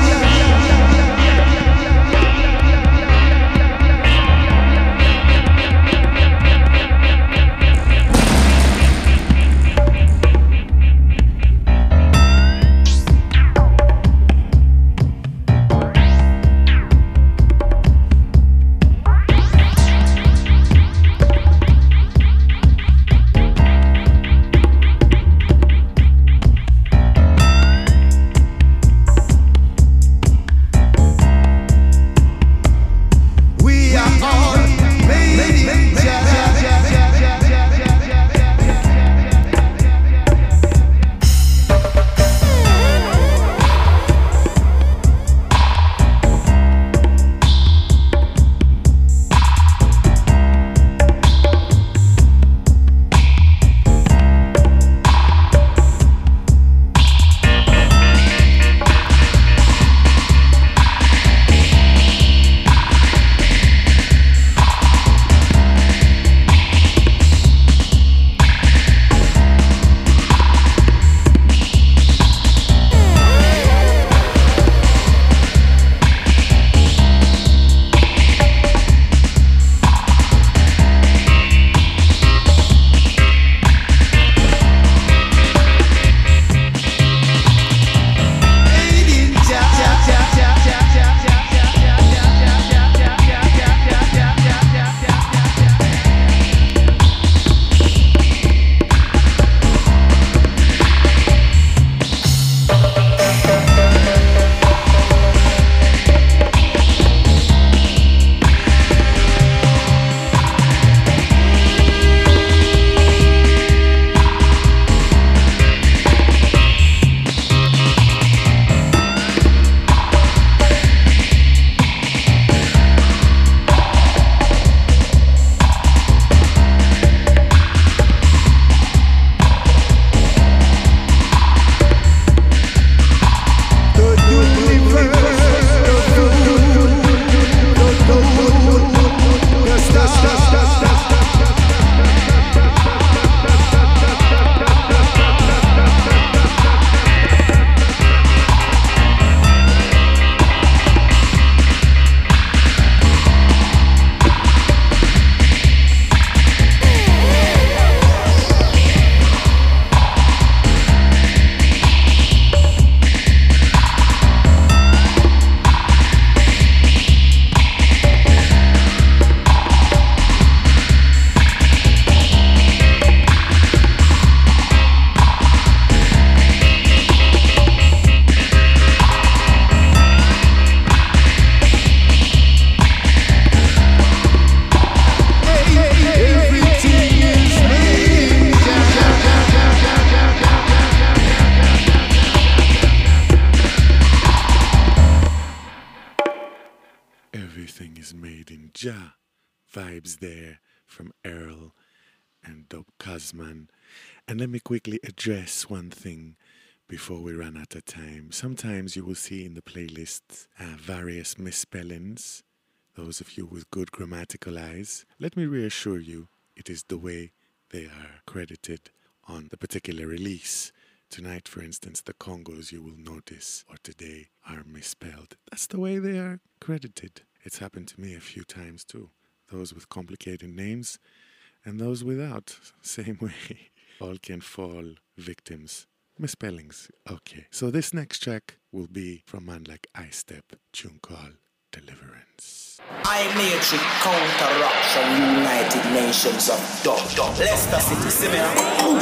Jah vibes there from Earl and Dub Cosman. And let me quickly address one thing before we run out of time. Sometimes you will see in the playlists various misspellings. Those of you with good grammatical eyes, let me reassure you, it is the way they are credited on the particular release. Tonight, for instance, the Congos you will notice, or today, are misspelled. That's the way they are credited. It's happened to me a few times too. Those with complicated names and those without, same way. All can fall victims. Misspellings. Okay, so this next track will be from a man like I Step, tune called Deliverance. I Matrix Counteraction, United Nations of Dub. Leicester City, see me.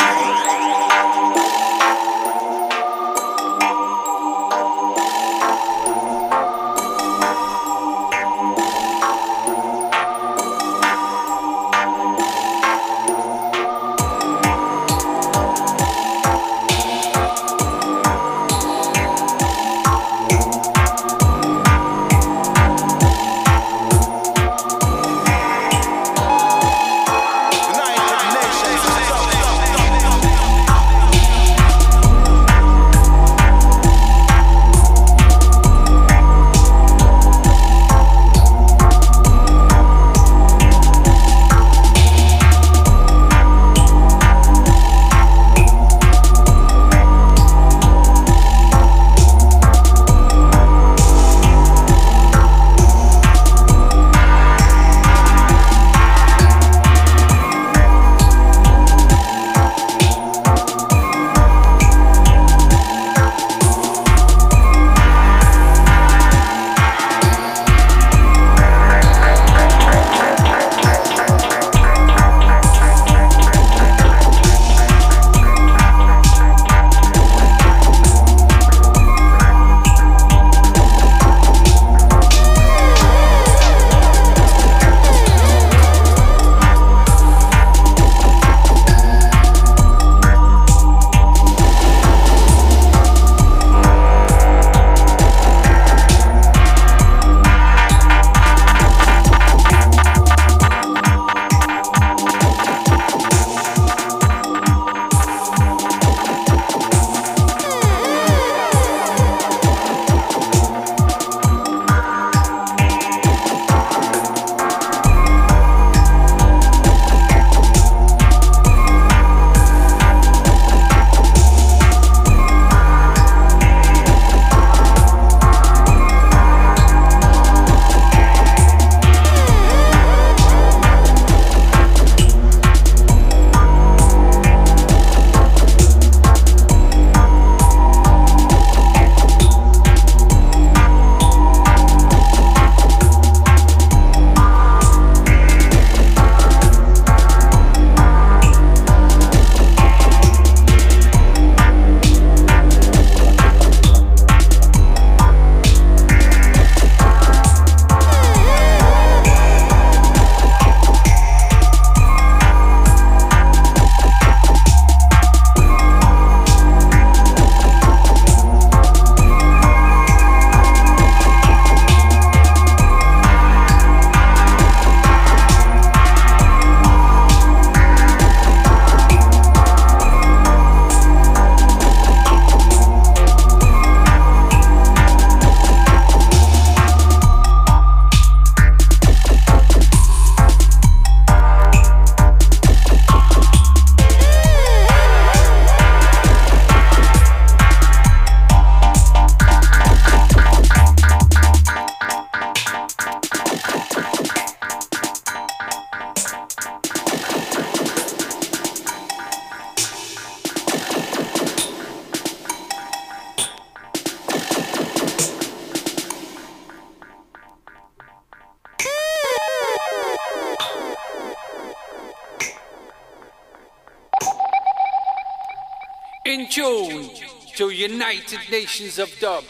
In tune to United Nations of Dub.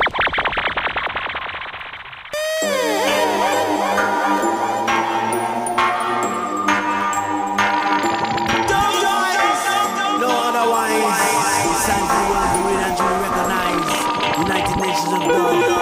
No otherwise. It's time for the world to read and to recognize United Nations of Dub.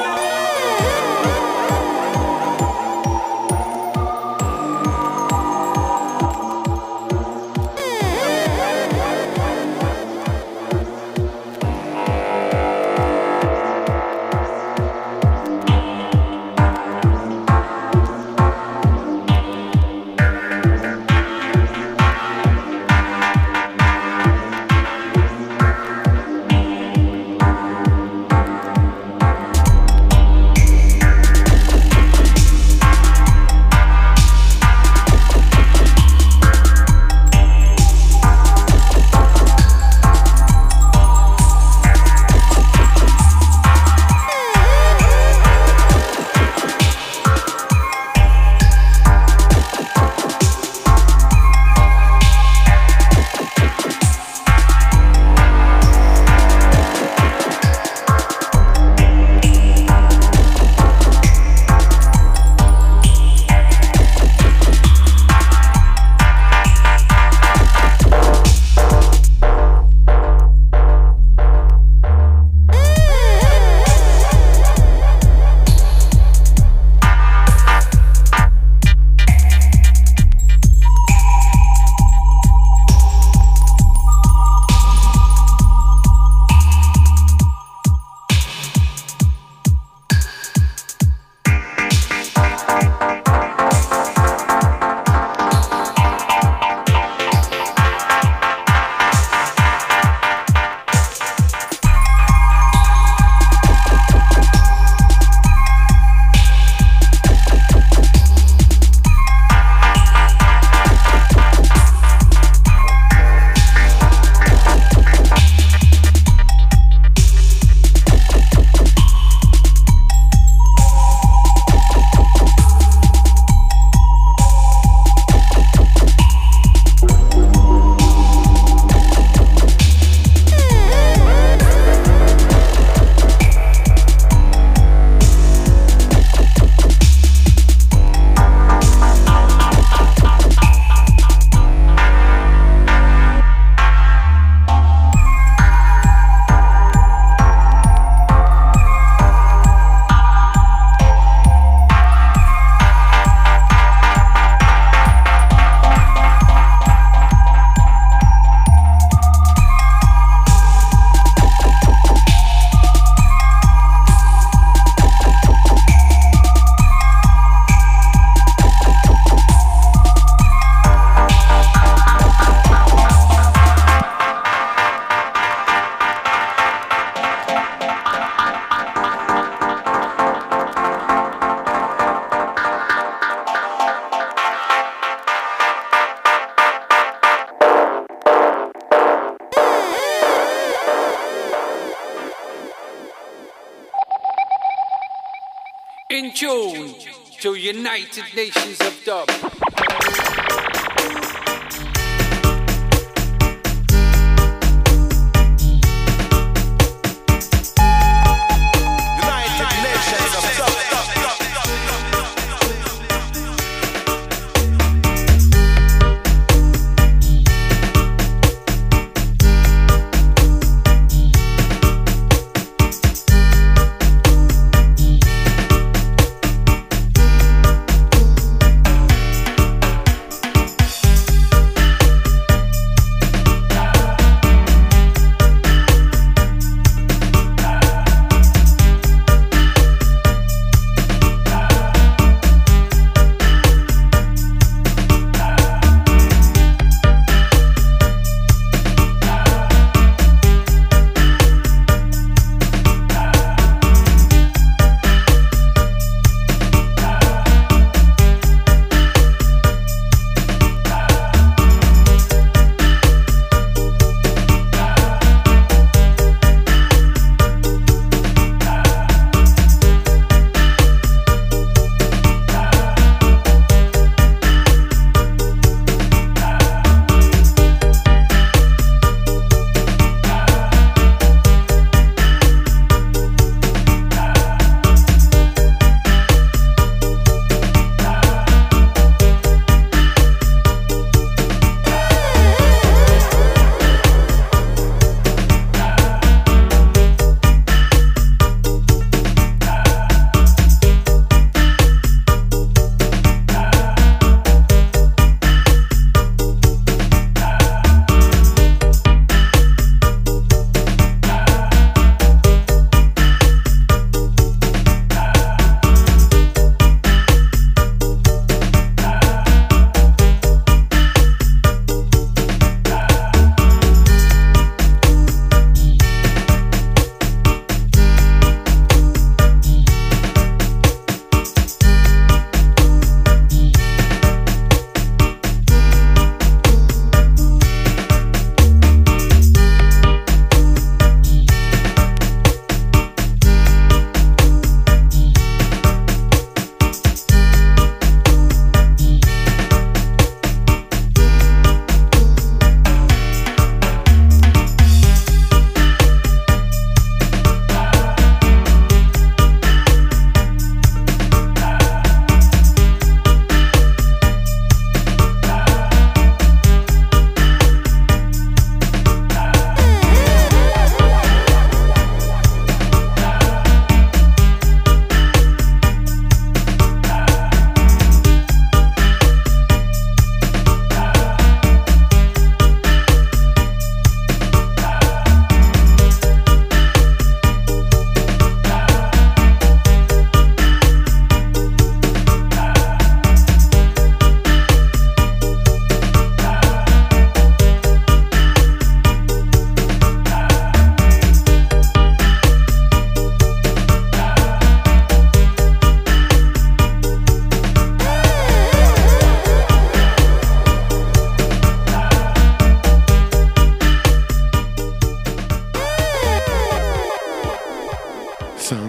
In tune to United Nations of Dub.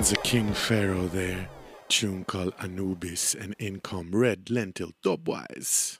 Sounds of King Pharaoh there. Tune called Anubis, and Income Red Lentil Dubwise.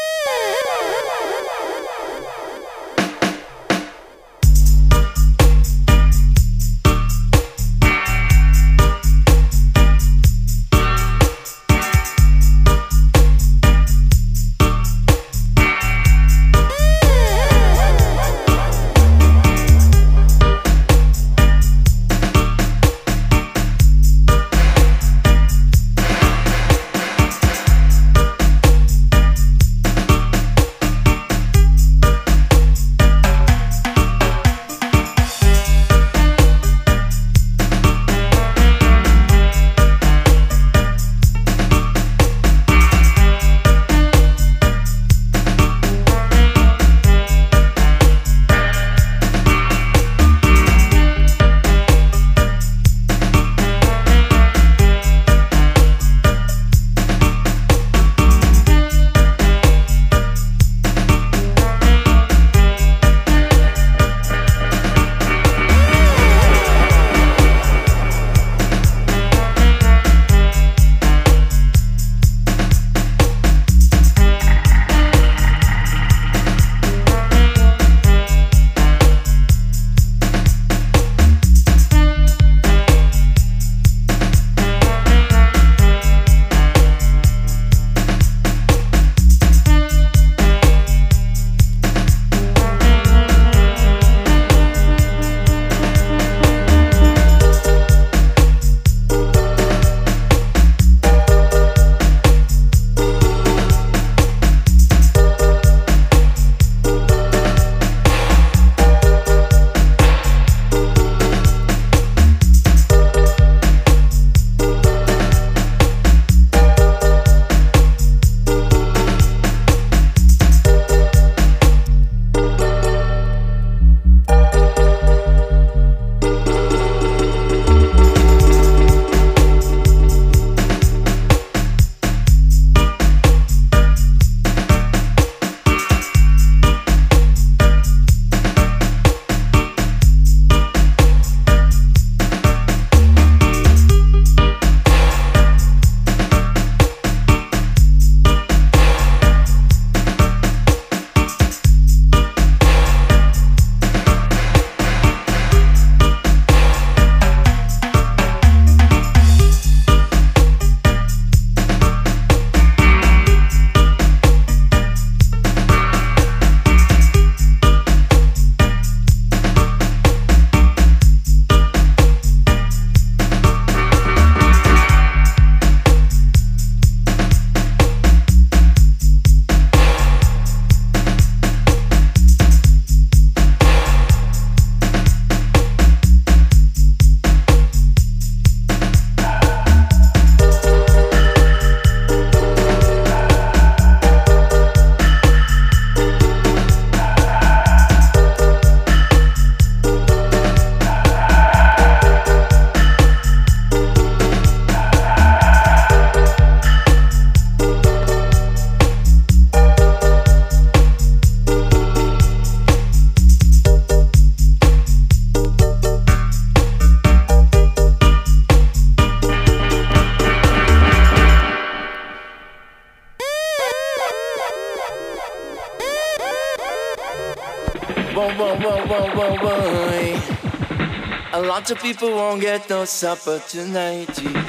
A lot of people won't get no supper tonight.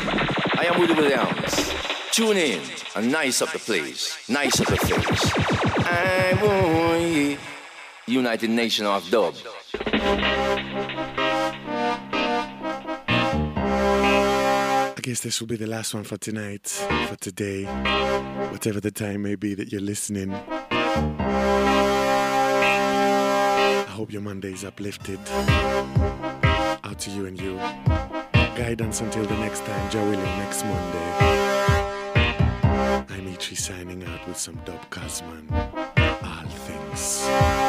I am Willie Williams. Tune in and nice up the place, nice up the face. I want United Nation of Dub. I guess this will be the last one for tonight, for today, whatever the time may be that you're listening. I hope your Monday is uplifted. Out to you and you. Guidance until the next time, Jah willing, next Monday. I'm E3 signing out with some Dub Cosman. All things.